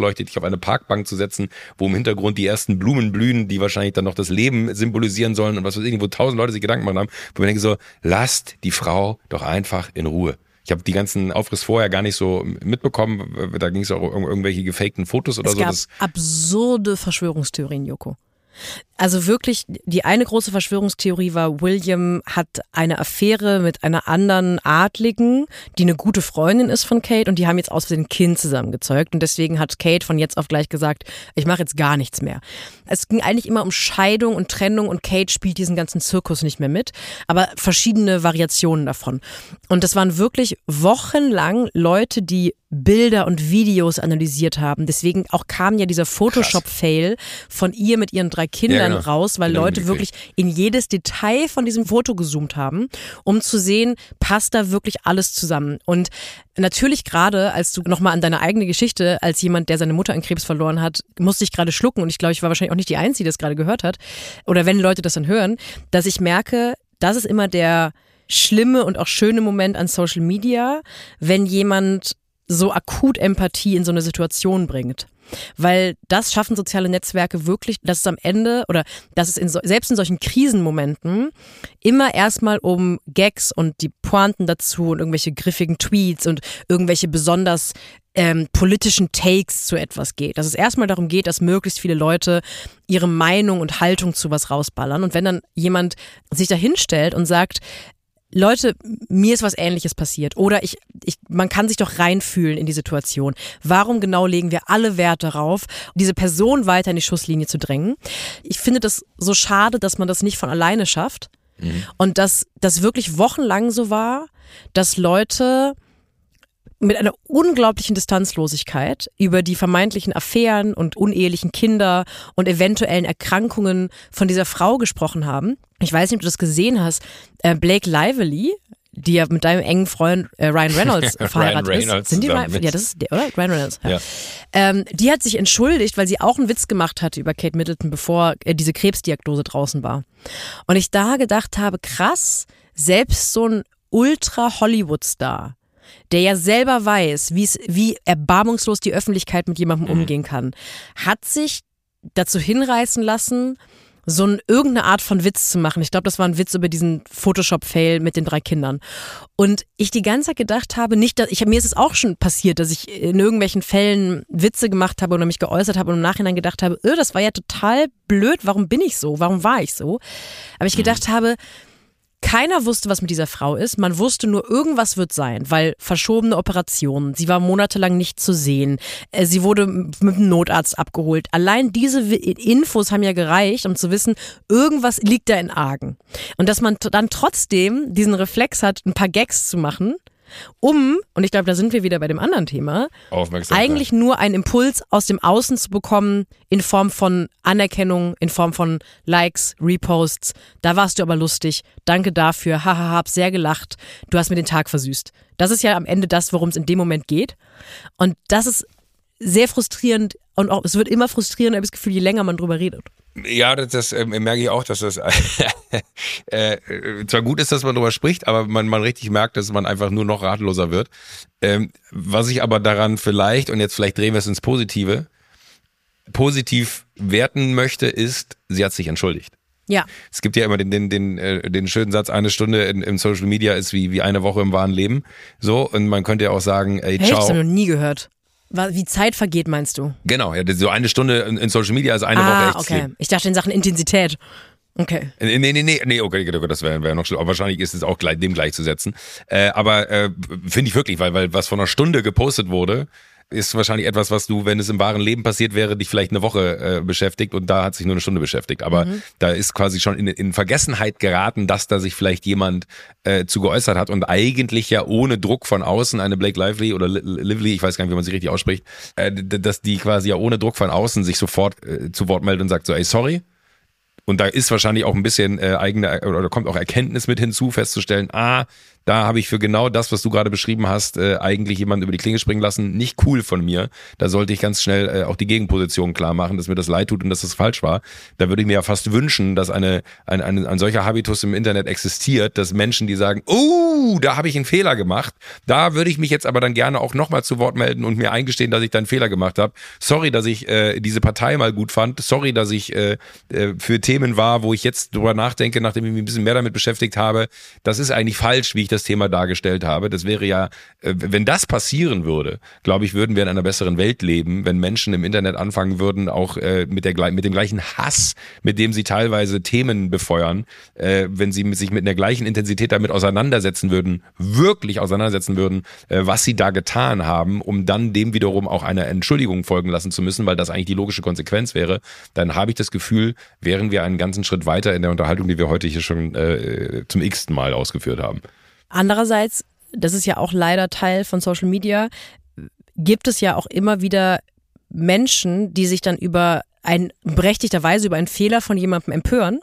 ausgeleuchtet, dich auf eine Parkbank zu setzen, wo im Hintergrund die ersten Blumen blühen, die wahrscheinlich dann noch das Leben symbolisieren sollen und was weiß ich, wo tausend Leute sich Gedanken gemacht haben, wo man denkt so, lasst die Frau doch einfach in Ruhe. Ich habe die ganzen Aufriss vorher gar nicht so mitbekommen, da ging es auch um irgendwelche gefakten Fotos oder es so. Es gab das absurde Verschwörungstheorien, Joko. Also wirklich, die eine große Verschwörungstheorie war, William hat eine Affäre mit einer anderen Adligen, die eine gute Freundin ist von Kate und die haben jetzt aus Versehen ein Kind zusammengezeugt und deswegen hat Kate von jetzt auf gleich gesagt, ich mache jetzt gar nichts mehr. Es ging eigentlich immer um Scheidung und Trennung und Kate spielt diesen ganzen Zirkus nicht mehr mit, aber verschiedene Variationen davon. Und das waren wirklich wochenlang Leute, die Bilder und Videos analysiert haben. Deswegen auch kam ja dieser Photoshop-Fail von ihr mit ihren drei Kindern ja, genau. raus, weil genau, Leute wirklich in jedes Detail von diesem Foto gezoomt haben, um zu sehen, passt da wirklich alles zusammen. Und natürlich gerade, als du nochmal an deine eigene Geschichte, als jemand, der seine Mutter an Krebs verloren hat, musste ich gerade schlucken und ich glaube, ich war wahrscheinlich auch nicht die Einzige, die das gerade gehört hat. Oder wenn Leute das dann hören, dass ich merke, das ist immer der schlimme und auch schöne Moment an Social Media, wenn jemand so akut Empathie in so eine Situation bringt. Weil das schaffen soziale Netzwerke wirklich, dass es am Ende oder dass es in so, selbst in solchen Krisenmomenten immer erstmal um Gags und die Pointen dazu und irgendwelche griffigen Tweets und irgendwelche besonders ähm, politischen Takes zu etwas geht. Dass es erstmal darum geht, dass möglichst viele Leute ihre Meinung und Haltung zu was rausballern. Und wenn dann jemand sich da hinstellt und sagt, Leute, mir ist was Ähnliches passiert oder ich, ich, man kann sich doch reinfühlen in die Situation. Warum genau legen wir alle Wert darauf, diese Person weiter in die Schusslinie zu drängen? Ich finde das so schade, dass man das nicht von alleine schafft mhm. und dass das wirklich wochenlang so war, dass Leute mit einer unglaublichen Distanzlosigkeit über die vermeintlichen Affären und unehelichen Kinder und eventuellen Erkrankungen von dieser Frau gesprochen haben. Ich weiß nicht, ob du das gesehen hast. Äh, Blake Lively, die ja mit deinem engen Freund äh, Ryan Reynolds verheiratet Ryan Reynolds ist. Sind die Ryan, ja, das ist der, oder? Ryan Reynolds. Ja. Ja. Ähm, die hat sich entschuldigt, weil sie auch einen Witz gemacht hatte über Kate Middleton, bevor äh, diese Krebsdiagnose draußen war. Und ich da gedacht habe, krass, selbst so ein Ultra-Hollywood-Star, der ja selber weiß, wie es, wie erbarmungslos die Öffentlichkeit mit jemandem mhm. umgehen kann, hat sich dazu hinreißen lassen, so ein, irgendeine Art von Witz zu machen. Ich glaube, das war ein Witz über diesen Photoshop-Fail mit den drei Kindern. Und ich die ganze Zeit gedacht habe, nicht, dass ich, mir ist es auch schon passiert, dass ich in irgendwelchen Fällen Witze gemacht habe oder mich geäußert habe und im Nachhinein gedacht habe, öh, das war ja total blöd, warum bin ich so, warum war ich so? Aber ich gedacht mhm. habe, keiner wusste, was mit dieser Frau ist. Man wusste nur, irgendwas wird sein, weil verschobene Operationen, sie war monatelang nicht zu sehen, sie wurde mit dem Notarzt abgeholt. Allein diese Infos haben ja gereicht, um zu wissen, irgendwas liegt da in Argen. Und dass man dann trotzdem diesen Reflex hat, ein paar Gags zu machen, um, und ich glaube, da sind wir wieder bei dem anderen Thema, eigentlich nur einen Impuls aus dem Außen zu bekommen in Form von Anerkennung, in Form von Likes, Reposts. Da warst du aber lustig. Danke dafür. Haha, hab sehr gelacht. Du hast mir den Tag versüßt. Das ist ja am Ende das, worum es in dem Moment geht. Und das ist sehr frustrierend und auch, es wird immer frustrierender, habe ich das Gefühl, je länger man drüber redet. Ja, das, das äh, merke ich auch, dass das äh, zwar gut ist, dass man darüber spricht, aber man, man richtig merkt, dass man einfach nur noch ratloser wird. Ähm, was ich aber daran vielleicht, und jetzt vielleicht drehen wir es ins Positive, positiv werten möchte, ist, sie hat sich entschuldigt. Ja. Es gibt ja immer den, den, den, äh, den schönen Satz, eine Stunde in, im Social Media ist wie, wie eine Woche im wahren Leben. So, und man könnte ja auch sagen, ey, hey, ciao. Das habe ich noch nie gehört. Wie Zeit vergeht, meinst du? Genau, ja, so eine Stunde in Social Media ist eine ah, Woche echt okay. Leben. Ich dachte in Sachen Intensität. Okay. Nee, nee, nee, nee, okay, das wäre wär noch schlimm. Aber wahrscheinlich ist es auch gleich, dem gleichzusetzen. Äh, aber äh, finde ich wirklich, weil, weil was von einer Stunde gepostet wurde, ist wahrscheinlich etwas, was du, wenn es im wahren Leben passiert wäre, dich vielleicht eine Woche äh, beschäftigt und da hat sich nur eine Stunde beschäftigt. Aber mhm. da ist quasi schon in, in Vergessenheit geraten, dass da sich vielleicht jemand äh, zu geäußert hat und eigentlich ja ohne Druck von außen eine Blake Lively oder Lively, ich weiß gar nicht, wie man sie richtig ausspricht, äh, dass die quasi ja ohne Druck von außen sich sofort äh, zu Wort meldet und sagt so, ey, sorry. Und da ist wahrscheinlich auch ein bisschen äh, eigene, oder kommt auch Erkenntnis mit hinzu, festzustellen, ah, Da habe ich für genau das, was du gerade beschrieben hast, äh, eigentlich jemanden über die Klinge springen lassen. Nicht cool von mir. Da sollte ich ganz schnell äh, auch die Gegenposition klar machen, dass mir das leid tut und dass das falsch war. Da würde ich mir ja fast wünschen, dass eine, ein, ein, ein solcher Habitus im Internet existiert, dass Menschen, die sagen, oh, da habe ich einen Fehler gemacht, da würde ich mich jetzt aber dann gerne auch nochmal zu Wort melden und mir eingestehen, dass ich da einen Fehler gemacht habe. Sorry, dass ich äh, diese Partei mal gut fand. Sorry, dass ich äh, äh, für Themen war, wo ich jetzt drüber nachdenke, nachdem ich mich ein bisschen mehr damit beschäftigt habe. Das ist eigentlich falsch, wie ich das Thema dargestellt habe. Das wäre ja, äh, wenn das passieren würde, glaube ich, würden wir in einer besseren Welt leben, wenn Menschen im Internet anfangen würden, auch äh, mit, der, mit dem gleichen Hass, mit dem sie teilweise Themen befeuern, äh, wenn sie mit, sich mit einer gleichen Intensität damit auseinandersetzen würden, wirklich auseinandersetzen würden, äh, was sie da getan haben, um dann dem wiederum auch eine Entschuldigung folgen lassen zu müssen, weil das eigentlich die logische Konsequenz wäre, dann habe ich das Gefühl, wären wir einen ganzen Schritt weiter in der Unterhaltung, die wir heute hier schon äh, zum x-ten Mal ausgeführt haben. Andererseits, das ist ja auch leider Teil von Social Media, gibt es ja auch immer wieder Menschen, die sich dann über ein, berechtigterweise über einen Fehler von jemandem empören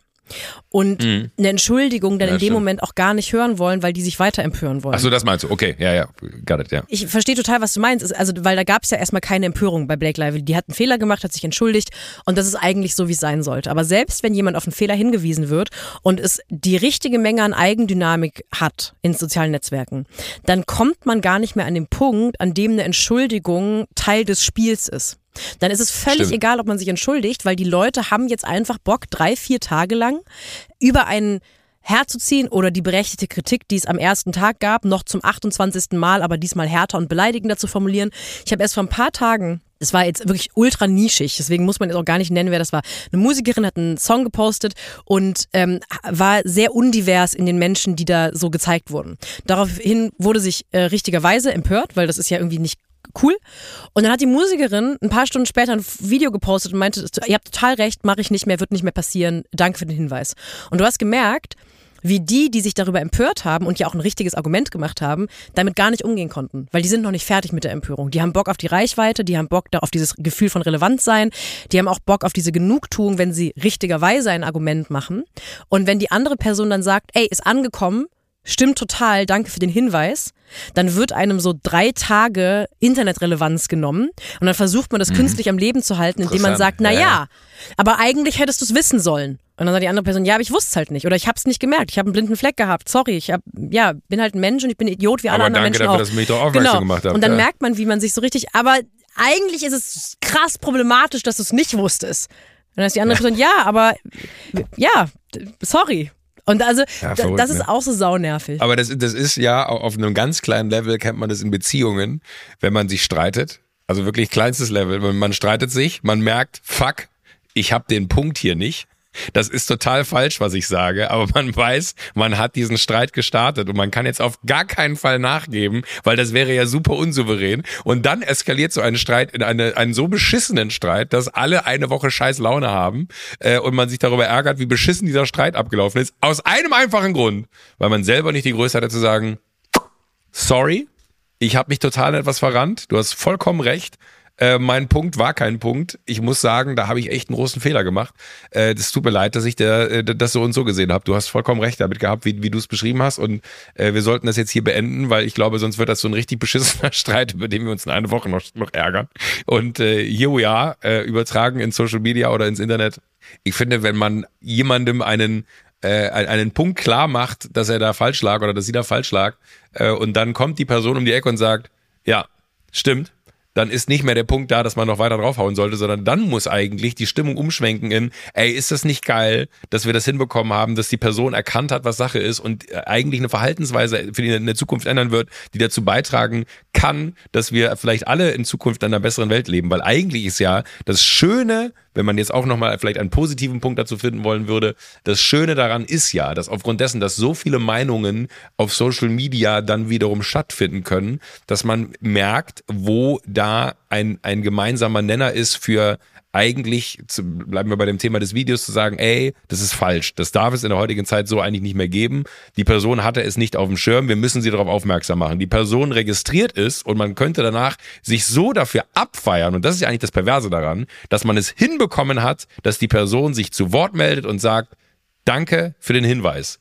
und mhm. eine Entschuldigung dann ja, in dem stimmt. Moment auch gar nicht hören wollen, weil die sich weiter empören wollen. Ach so, das meinst du. Okay, ja, ja, got it, ja. Ich verstehe total, was du meinst. Also, weil da gab es ja erstmal keine Empörung bei Blake Lively. Die hat einen Fehler gemacht, hat sich entschuldigt und das ist eigentlich so, wie es sein sollte. Aber selbst wenn jemand auf einen Fehler hingewiesen wird und es die richtige Menge an Eigendynamik hat in sozialen Netzwerken, dann kommt man gar nicht mehr an den Punkt, an dem eine Entschuldigung Teil des Spiels ist. Dann ist es völlig Stimmt. egal, ob man sich entschuldigt, weil die Leute haben jetzt einfach Bock, drei, vier Tage lang über einen herzuziehen oder die berechtigte Kritik, die es am ersten Tag gab, noch zum achtundzwanzigsten Mal, aber diesmal härter und beleidigender zu formulieren. Ich habe erst vor ein paar Tagen, das war jetzt wirklich ultra nischig, deswegen muss man jetzt auch gar nicht nennen, wer das war. Eine Musikerin hat einen Song gepostet und ähm, war sehr undivers in den Menschen, die da so gezeigt wurden. Daraufhin wurde sich äh, richtigerweise empört, weil das ist ja irgendwie nicht cool. Und dann hat die Musikerin ein paar Stunden später ein Video gepostet und meinte, ihr habt total recht, mache ich nicht mehr, wird nicht mehr passieren, danke für den Hinweis. Und du hast gemerkt, wie die, die sich darüber empört haben und ja auch ein richtiges Argument gemacht haben, damit gar nicht umgehen konnten. Weil die sind noch nicht fertig mit der Empörung. Die haben Bock auf die Reichweite, die haben Bock auf dieses Gefühl von Relevanz sein, die haben auch Bock auf diese Genugtuung, wenn sie richtigerweise ein Argument machen. Und wenn die andere Person dann sagt, ey, ist angekommen, stimmt total, danke für den Hinweis, dann wird einem so drei Tage Internetrelevanz genommen und dann versucht man das mhm. künstlich am Leben zu halten, indem man sagt, na ja, ja, aber eigentlich hättest du es wissen sollen. Und dann sagt die andere Person, ja, aber ich wusste es halt nicht oder ich habe es nicht gemerkt, ich habe einen blinden Fleck gehabt, sorry, ich hab, ja, bin halt ein Mensch und ich bin ein Idiot wie alle aber anderen danke Menschen dafür, auch. Dass du mich doch aufmerksam genau. gemacht habt. Und dann ja. merkt man, wie man sich so richtig, aber eigentlich ist es krass problematisch, dass du es nicht wusstest. Und dann ist die andere Person, ja, aber ja, sorry. Und also, ja, verrückt, das ist ne? auch so saunervig. Aber das, das ist ja, auf einem ganz kleinen Level kennt man das in Beziehungen, wenn man sich streitet. Also wirklich kleinstes Level. Man streitet sich, man merkt, fuck, ich habe den Punkt hier nicht. Das ist total falsch, was ich sage, aber man weiß, man hat diesen Streit gestartet und man kann jetzt auf gar keinen Fall nachgeben, weil das wäre ja super unsouverän. Und dann eskaliert so ein Streit in eine, einen so beschissenen Streit, dass alle eine Woche scheiß Laune haben äh, und man sich darüber ärgert, wie beschissen dieser Streit abgelaufen ist. Aus einem einfachen Grund, weil man selber nicht die Größe hatte zu sagen, sorry, ich habe mich total in etwas verrannt, du hast vollkommen recht. Äh, mein Punkt war kein Punkt. Ich muss sagen, da habe ich echt einen großen Fehler gemacht. Äh, das tut mir leid, dass ich der, äh, das so und so gesehen habe. Du hast vollkommen recht damit gehabt, wie, wie du es beschrieben hast. Und äh, wir sollten das jetzt hier beenden, weil ich glaube, sonst wird das so ein richtig beschissener Streit, über den wir uns in einer Woche noch, noch ärgern. Und äh, here we are, äh, übertragen in Social Media oder ins Internet. Ich finde, wenn man jemandem einen äh, einen Punkt klar macht, dass er da falsch lag oder dass sie da falsch lag, äh, und dann kommt die Person um die Ecke und sagt, ja, stimmt, dann ist nicht mehr der Punkt da, dass man noch weiter draufhauen sollte, sondern dann muss eigentlich die Stimmung umschwenken in, ey, ist das nicht geil, dass wir das hinbekommen haben, dass die Person erkannt hat, was Sache ist und eigentlich eine Verhaltensweise für die in der Zukunft ändern wird, die dazu beitragen kann, dass wir vielleicht alle in Zukunft in einer besseren Welt leben, weil eigentlich ist ja das Schöne, wenn man jetzt auch nochmal vielleicht einen positiven Punkt dazu finden wollen würde, das Schöne daran ist ja, dass aufgrund dessen, dass so viele Meinungen auf Social Media dann wiederum stattfinden können, dass man merkt, wo da ein, ein gemeinsamer Nenner ist für eigentlich, zu, bleiben wir bei dem Thema des Videos, zu sagen, ey, das ist falsch, das darf es in der heutigen Zeit so eigentlich nicht mehr geben. Die Person hatte es nicht auf dem Schirm, wir müssen sie darauf aufmerksam machen. Die Person registriert ist und man könnte danach sich so dafür abfeiern, und das ist ja eigentlich das Perverse daran, dass man es hinbekommen hat, dass die Person sich zu Wort meldet und sagt, danke für den Hinweis.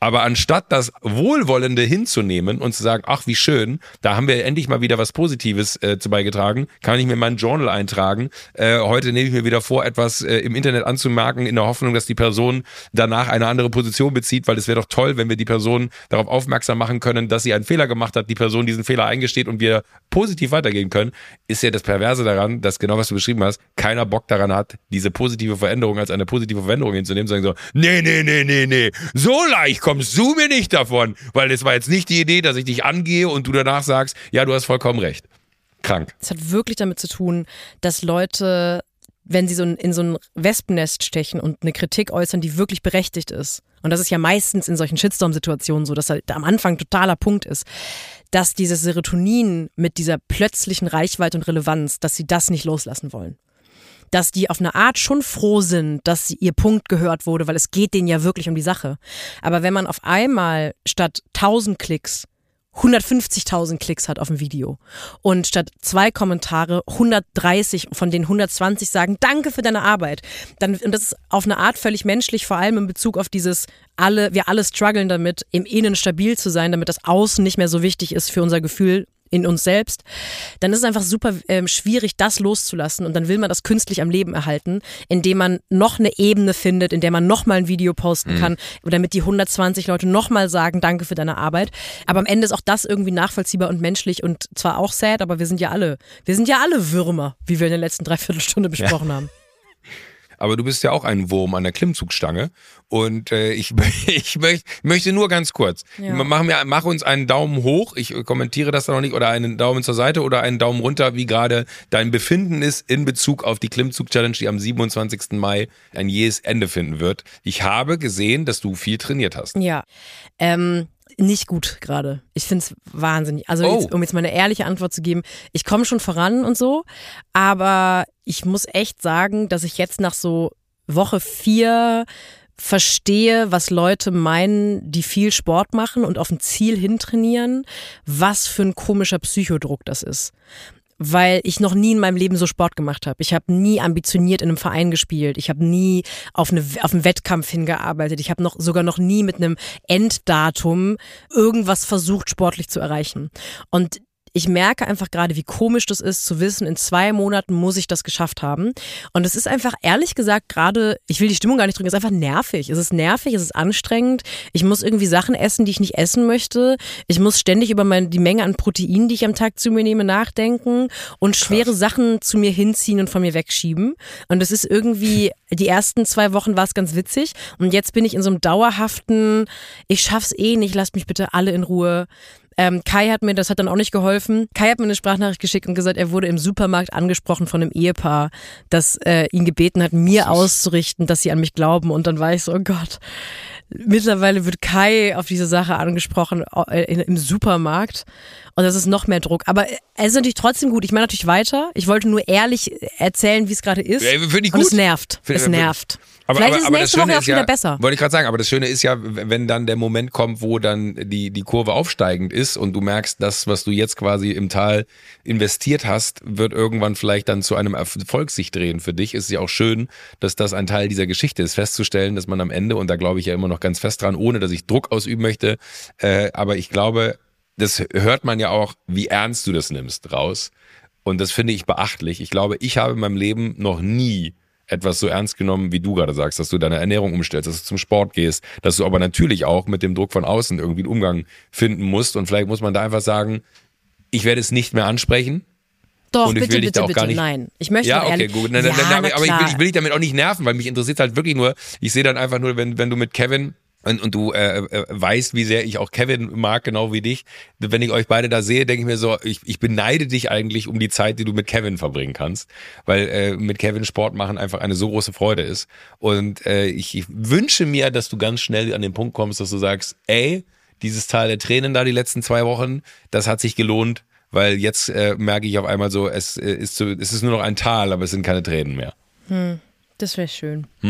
Aber anstatt das Wohlwollende hinzunehmen und zu sagen, ach wie schön, da haben wir endlich mal wieder was Positives äh, zu beigetragen, kann ich mir in mein Journal eintragen. Äh, heute nehme ich mir wieder vor, etwas äh, im Internet anzumerken, in der Hoffnung, dass die Person danach eine andere Position bezieht, weil es wäre doch toll, wenn wir die Person darauf aufmerksam machen können, dass sie einen Fehler gemacht hat, die Person diesen Fehler eingesteht und wir positiv weitergehen können. Ist ja das Perverse daran, dass genau was du beschrieben hast, keiner Bock daran hat, diese positive Veränderung als eine positive Veränderung hinzunehmen, sagen so, nee, nee, nee, nee, nee, so leicht kommst du mir nicht davon, weil das war jetzt nicht die Idee, dass ich dich angehe und du danach sagst, ja, du hast vollkommen recht. Krank. Es hat wirklich damit zu tun, dass Leute, wenn sie so in so ein Wespennest stechen und eine Kritik äußern, die wirklich berechtigt ist, und das ist ja meistens in solchen Shitstorm-Situationen so, dass halt am Anfang totaler Punkt ist, dass dieses Serotonin mit dieser plötzlichen Reichweite und Relevanz, dass sie das nicht loslassen wollen. Dass die auf eine Art schon froh sind, dass ihr Punkt gehört wurde, weil es geht denen ja wirklich um die Sache. Aber wenn man auf einmal statt tausend Klicks hundertfünfzigtausend Klicks hat auf ein Video und statt zwei Kommentare hundertdreißig von den hundertzwanzig sagen, danke für deine Arbeit, dann, und das ist auf eine Art völlig menschlich, vor allem in Bezug auf dieses, alle, wir alle strugglen damit, im Innen stabil zu sein, damit das Außen nicht mehr so wichtig ist für unser Gefühl in uns selbst, dann ist es einfach super ähm, schwierig, das loszulassen, und dann will man das künstlich am Leben erhalten, indem man noch eine Ebene findet, in der man nochmal ein Video posten mhm. kann, damit die hundertzwanzig Leute nochmal sagen, danke für deine Arbeit. Aber am Ende ist auch das irgendwie nachvollziehbar und menschlich und zwar auch sad, aber wir sind ja alle, wir sind ja alle Würmer, wie wir in der letzten Dreiviertelstunde besprochen ja. haben. Aber du bist ja auch ein Wurm an der Klimmzugstange und äh, ich, ich möcht, möchte nur ganz kurz, ja. mach, mir, mach uns einen Daumen hoch, ich kommentiere das da noch nicht, oder einen Daumen zur Seite oder einen Daumen runter, wie gerade dein Befinden ist in Bezug auf die Klimmzug-Challenge, die am siebenundzwanzigsten Mai ein jähes Ende finden wird. Ich habe gesehen, dass du viel trainiert hast. Ja, ähm... Nicht gut gerade. Ich finde es wahnsinnig. Also oh. jetzt, um jetzt mal eine ehrliche Antwort zu geben, ich komme schon voran und so, aber ich muss echt sagen, dass ich jetzt nach so Woche vier verstehe, was Leute meinen, die viel Sport machen und auf ein Ziel hintrainieren, was für ein komischer Psychodruck das ist. Weil ich noch nie in meinem Leben so Sport gemacht habe. Ich habe nie ambitioniert in einem Verein gespielt. Ich habe nie auf, eine, auf einen Wettkampf hingearbeitet. Ich habe noch sogar noch nie mit einem Enddatum irgendwas versucht, sportlich zu erreichen. Und ich merke einfach gerade, wie komisch das ist, zu wissen, in zwei Monaten muss ich das geschafft haben. Und es ist einfach, ehrlich gesagt, gerade, ich will die Stimmung gar nicht drücken, es ist einfach nervig. Es ist nervig, es ist anstrengend. Ich muss irgendwie Sachen essen, die ich nicht essen möchte. Ich muss ständig über meine, die Menge an Proteinen, die ich am Tag zu mir nehme, nachdenken und schwere Krass. Sachen zu mir hinziehen und von mir wegschieben. Und es ist irgendwie, die ersten zwei Wochen war es ganz witzig. Und jetzt bin ich in so einem dauerhaften, ich schaff's eh nicht, lasst mich bitte alle in Ruhe. Ähm, Kai hat mir, das hat dann auch nicht geholfen, Kai hat mir eine Sprachnachricht geschickt und gesagt, er wurde im Supermarkt angesprochen von einem Ehepaar, das äh, ihn gebeten hat, mir auszurichten, dass sie an mich glauben. Und dann war ich so, oh Gott, mittlerweile wird Kai auf diese Sache angesprochen äh, im Supermarkt und das ist noch mehr Druck. Aber es ist natürlich trotzdem gut. Ich meine natürlich weiter. Ich wollte nur ehrlich erzählen, wie es gerade ist. Ja, finde ich gut. Und es nervt. Find, es nervt. Aber, Vielleicht aber, ist es aber nächste das Woche Schöne auch ist wieder ja, besser. Wollte ich gerade sagen, aber das Schöne ist ja, wenn dann der Moment kommt, wo dann die, die Kurve aufsteigend ist und du merkst, das, was du jetzt quasi im Tal investiert hast, wird irgendwann vielleicht dann zu einem Erfolg sich drehen. Für dich ist es ja auch schön, dass das ein Teil dieser Geschichte ist, festzustellen, dass man am Ende, und da glaube ich ja immer noch ganz fest dran, ohne dass ich Druck ausüben möchte, äh, aber ich glaube, das hört man ja auch, wie ernst du das nimmst, raus. Und das finde ich beachtlich. Ich glaube, ich habe in meinem Leben noch nie etwas so ernst genommen, wie du gerade sagst, dass du deine Ernährung umstellst, dass du zum Sport gehst, dass du aber natürlich auch mit dem Druck von außen irgendwie einen Umgang finden musst. Und vielleicht muss man da einfach sagen, ich werde es nicht mehr ansprechen. Doch, und ich bitte, will dich bitte, da auch bitte, gar nicht. nein. Ich möchte ja, okay, ehrlich, gut. Na, ja, na, na, na aber ich klar. will, ich will dich damit auch nicht nerven, weil mich interessiert halt wirklich nur, ich sehe dann einfach nur, wenn, wenn du mit Kevin und, und du äh, äh, weißt, wie sehr ich auch Kevin mag, genau wie dich. Wenn ich euch beide da sehe, denke ich mir so, ich, ich beneide dich eigentlich um die Zeit, die du mit Kevin verbringen kannst, weil äh, mit Kevin Sport machen einfach eine so große Freude ist. Und äh, ich, ich wünsche mir, dass du ganz schnell an den Punkt kommst, dass du sagst, ey, dieses Tal der Tränen da die letzten zwei Wochen, das hat sich gelohnt, weil jetzt äh, merke ich auf einmal so, es, äh, ist so, es ist nur noch ein Tal, aber es sind keine Tränen mehr. Hm, das wäre schön. Hm.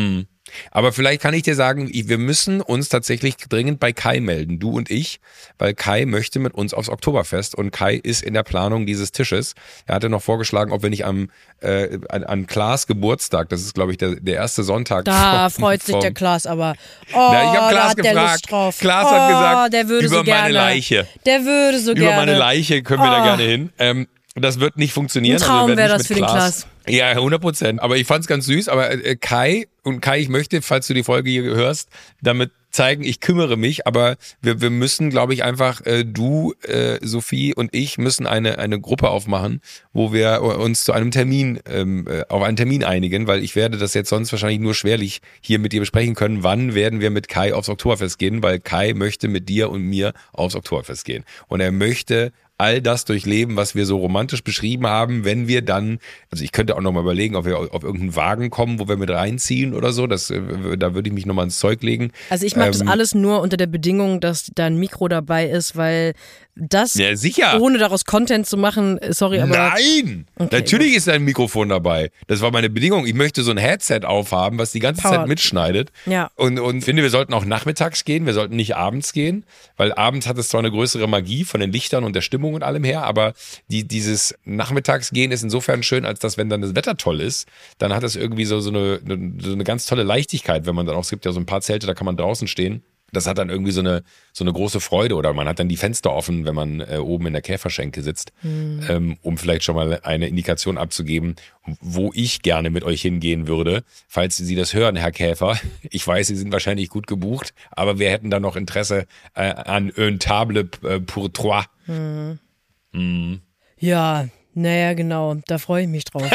Aber vielleicht kann ich dir sagen, wir müssen uns tatsächlich dringend bei Kai melden, du und ich, weil Kai möchte mit uns aufs Oktoberfest und Kai ist in der Planung dieses Tisches. Er hatte noch vorgeschlagen, ob wir nicht am äh, an, an Klaas Geburtstag, das ist glaube ich der, der erste Sonntag. Da vom, freut sich vom, der Klaas aber. Oh, Na, ich habe Klaas da hat der gefragt. Lust drauf. Klaas oh, hat gesagt, der würde über so gerne. meine Leiche. Der würde so über gerne. meine Leiche können wir oh. da gerne hin. Ähm, Das wird nicht funktionieren. Ein Traum also wäre das für den Klaas. Ja, hundert Prozent. Aber ich fand's ganz süß. Aber äh, Kai, und Kai, ich möchte, falls du die Folge hier hörst, damit zeigen, ich kümmere mich. Aber wir, wir müssen, glaube ich, einfach, äh, du, äh, Sophie und ich müssen eine, eine Gruppe aufmachen, wo wir uns zu einem Termin, ähm, auf einen Termin einigen, weil ich werde das jetzt sonst wahrscheinlich nur schwerlich hier mit dir besprechen können. Wann werden wir mit Kai aufs Oktoberfest gehen? Weil Kai möchte mit dir und mir aufs Oktoberfest gehen. Und er möchte all das durchleben, was wir so romantisch beschrieben haben, wenn wir dann, also ich könnte auch noch mal überlegen, ob wir auf irgendeinen Wagen kommen, wo wir mit reinziehen oder so, das, da würde ich mich noch mal ins Zeug legen. Also ich mache ähm, das alles nur unter der Bedingung, dass da ein Mikro dabei ist, weil das, ja, sicher. ohne daraus Content zu machen, sorry, aber... Nein! Okay, Natürlich gut. ist ein Mikrofon dabei. Das war meine Bedingung. Ich möchte so ein Headset aufhaben, was die ganze Power. Zeit mitschneidet. Ja. Und, und finde, wir sollten auch nachmittags gehen, wir sollten nicht abends gehen, weil abends hat es zwar eine größere Magie von den Lichtern und der Stimmung und allem her, aber die, dieses Nachmittagsgehen ist insofern schön, als dass, wenn dann das Wetter toll ist, dann hat es irgendwie so, so, eine, so eine ganz tolle Leichtigkeit, wenn man dann auch, es gibt ja so ein paar Zelte, da kann man draußen stehen. Das hat dann irgendwie so eine, so eine große Freude oder man hat dann die Fenster offen, wenn man äh, oben in der Käferschenke sitzt, mhm. ähm, um vielleicht schon mal eine Indikation abzugeben, wo ich gerne mit euch hingehen würde. Falls Sie das hören, Herr Käfer, ich weiß, Sie sind wahrscheinlich gut gebucht, aber wir hätten da noch Interesse äh, an un table äh, pour trois. Mhm. Mhm. Ja, naja, genau, da freue ich mich drauf.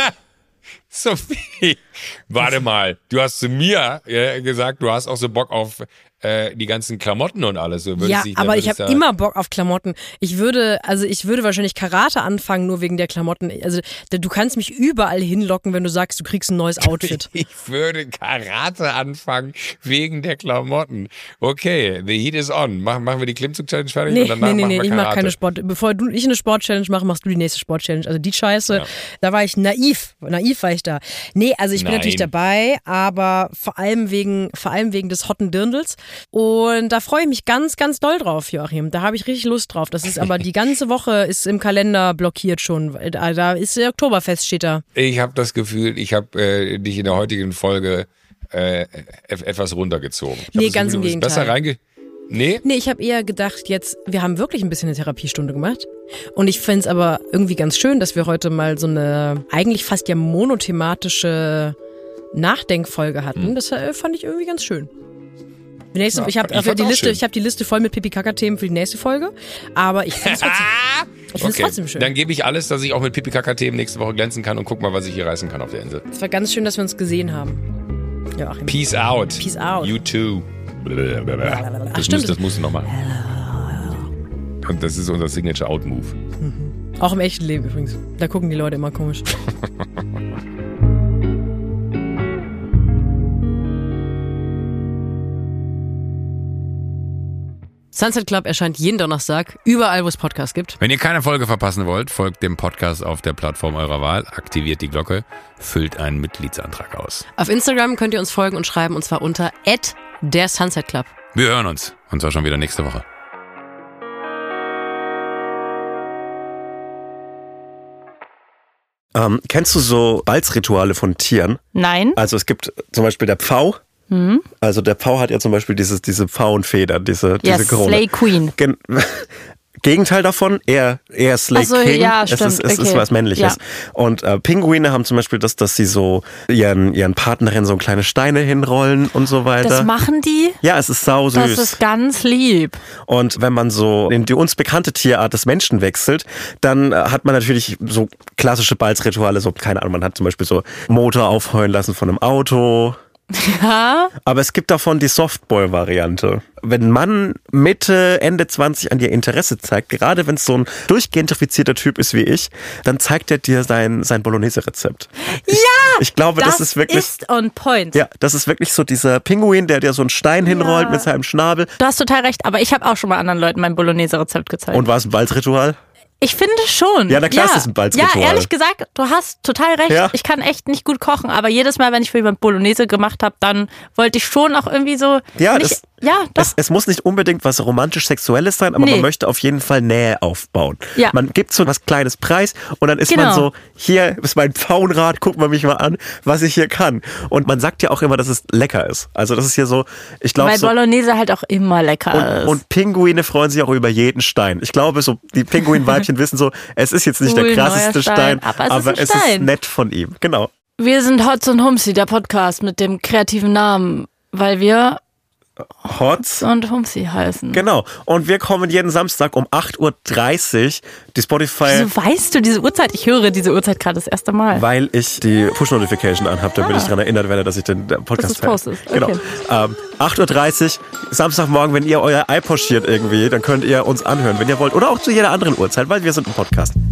Sophie, warte mal, du hast zu mir äh, gesagt, du hast auch so Bock auf äh, die ganzen Klamotten und alles. So, ja, dich, aber ich habe da immer Bock auf Klamotten. Ich würde, also ich würde wahrscheinlich Karate anfangen, nur wegen der Klamotten. Also du kannst mich überall hinlocken, wenn du sagst, du kriegst ein neues Outfit. Ich würde Karate anfangen wegen der Klamotten. Okay, the heat is on. Machen, machen wir die Klimmzug-Challenge fertig Nee, und danach nee, nee, machen nee, wir ich Karate. mache keine Sport. Bevor du, ich eine Sport-Challenge mache, machst du die nächste Sport-Challenge. Also die Scheiße, Ja. da war ich naiv. Naiv war ich da. Nee, also ich bin Nein. natürlich dabei, aber vor allem wegen, vor allem wegen des hotten Dirndls. Und da freue ich mich ganz, ganz doll drauf, Joachim. Da habe ich richtig Lust drauf. Das ist aber die ganze Woche ist im Kalender blockiert schon. Da, da ist der Oktoberfest, steht da. Ich habe das Gefühl, ich habe äh, dich in der heutigen Folge äh, etwas runtergezogen. Ich hab Nee, das ganz Gefühl, im du bist Gegenteil. besser reinge... Nee? Nee, ich habe eher gedacht, jetzt, wir haben wirklich ein bisschen eine Therapiestunde gemacht. Und ich finde es aber irgendwie ganz schön, dass wir heute mal so eine eigentlich fast ja monothematische Nachdenkfolge hatten. Hm. Das äh, fand ich irgendwie ganz schön. Die nächste, Ja, ich habe ich fand's die auch Liste, schön. ich habe die Liste voll mit Pipi-Kaka-Themen für die nächste Folge. Aber ich finde es trotzdem, ich find's Okay, trotzdem schön. dann gebe ich alles, dass ich auch mit Pipi-Kaka-Themen nächste Woche glänzen kann und guck mal, was ich hier reißen kann auf der Insel. Es war ganz schön, dass wir uns gesehen haben. Joachim. Peace out. Peace out. You too. Ach, Das, stimmt. muss, das musst du noch machen. Und das ist unser Signature Out-Move. Auch im echten Leben übrigens. Da gucken die Leute immer komisch. Sunset Club erscheint jeden Donnerstag, überall, wo es Podcasts gibt. Wenn ihr keine Folge verpassen wollt, folgt dem Podcast auf der Plattform eurer Wahl, aktiviert die Glocke, füllt einen Mitgliedsantrag aus. Auf Instagram könnt ihr uns folgen und schreiben, und zwar unter at der Sunset Club. Wir hören uns, und zwar schon wieder nächste Woche. Ähm, kennst du so Balzrituale von Tieren? Nein. Also es gibt zum Beispiel der Pfau. Mhm. Also der Pfau hat ja zum Beispiel dieses, diese Pfauenfeder, diese, Ja, diese Krone. Slay Queen. Gen Gegenteil davon, eher, eher Slay Ach so, King. ja, es stimmt, ist, es ist okay. was Männliches. Ja. Und äh, Pinguine haben zum Beispiel das, dass sie so ihren, ihren Partnerinnen so kleine Steine hinrollen und so weiter. Das machen die? Ja, es ist sau süß. Das ist ganz lieb. Und wenn man so in die uns bekannte Tierart des Menschen wechselt, dann äh, hat man natürlich so klassische Balzrituale, so, keine Ahnung, man hat zum Beispiel so Motor aufheulen lassen von einem Auto. Ja. Aber es gibt davon die Softball-Variante. Wenn ein Mann Mitte, Ende zwanzig an dir Interesse zeigt, gerade wenn es so ein durchgentrifizierter Typ ist wie ich, dann zeigt er dir sein, sein Bolognese-Rezept. Ich, Ja! Ich glaube, das, Das ist wirklich... ist on point. Ja, das ist wirklich so dieser Pinguin, der dir so einen Stein hinrollt Ja. mit seinem Schnabel. Du hast total recht, aber ich habe auch schon mal anderen Leuten mein Bolognese-Rezept gezeigt. Und war es ein Balzritual? Ich finde schon. Ja, na klar ist das ein Balzritual. Ja, ehrlich gesagt, du hast total recht. Ja. Ich kann echt nicht gut kochen, aber jedes Mal, wenn ich für jemand Bolognese gemacht habe, dann wollte ich schon auch irgendwie so... Ja, nicht, das, ja doch. Es, es muss nicht unbedingt was romantisch-sexuelles sein, aber Nee. man möchte auf jeden Fall Nähe aufbauen. Ja. Man gibt so was Kleines preis und dann ist Genau. man so, hier ist mein Pfauenrad, guck mal mich mal an, was ich hier kann. Und man sagt ja auch immer, dass es lecker ist. Also das ist hier so, ich glaube Weil so... Bolognese halt auch immer lecker ist. Und, und Pinguine freuen sich auch über jeden Stein. Ich glaube, so die Pinguinweibchen wissen so, es ist jetzt nicht Cool, der krasseste neuer Stein, Stein, aber es ist aber ein es ist Stein. nett von ihm. Genau. Wir sind Hotz und Humsi, der Podcast mit dem kreativen Namen, weil wir Hotz. und Humsi heißen. Genau. Und wir kommen jeden Samstag um acht Uhr dreißig. Die Spotify, Wieso weißt du diese Uhrzeit? Ich höre diese Uhrzeit gerade das erste Mal. weil ich die Push-Notification anhabe, damit ich daran erinnert werde, dass ich den Podcast Dass du's postest. Genau. Okay. Ähm, acht Uhr dreißig, Samstagmorgen, wenn ihr euer Ei pochiert irgendwie, dann könnt ihr uns anhören, wenn ihr wollt. Oder auch zu jeder anderen Uhrzeit, weil wir sind ein Podcast.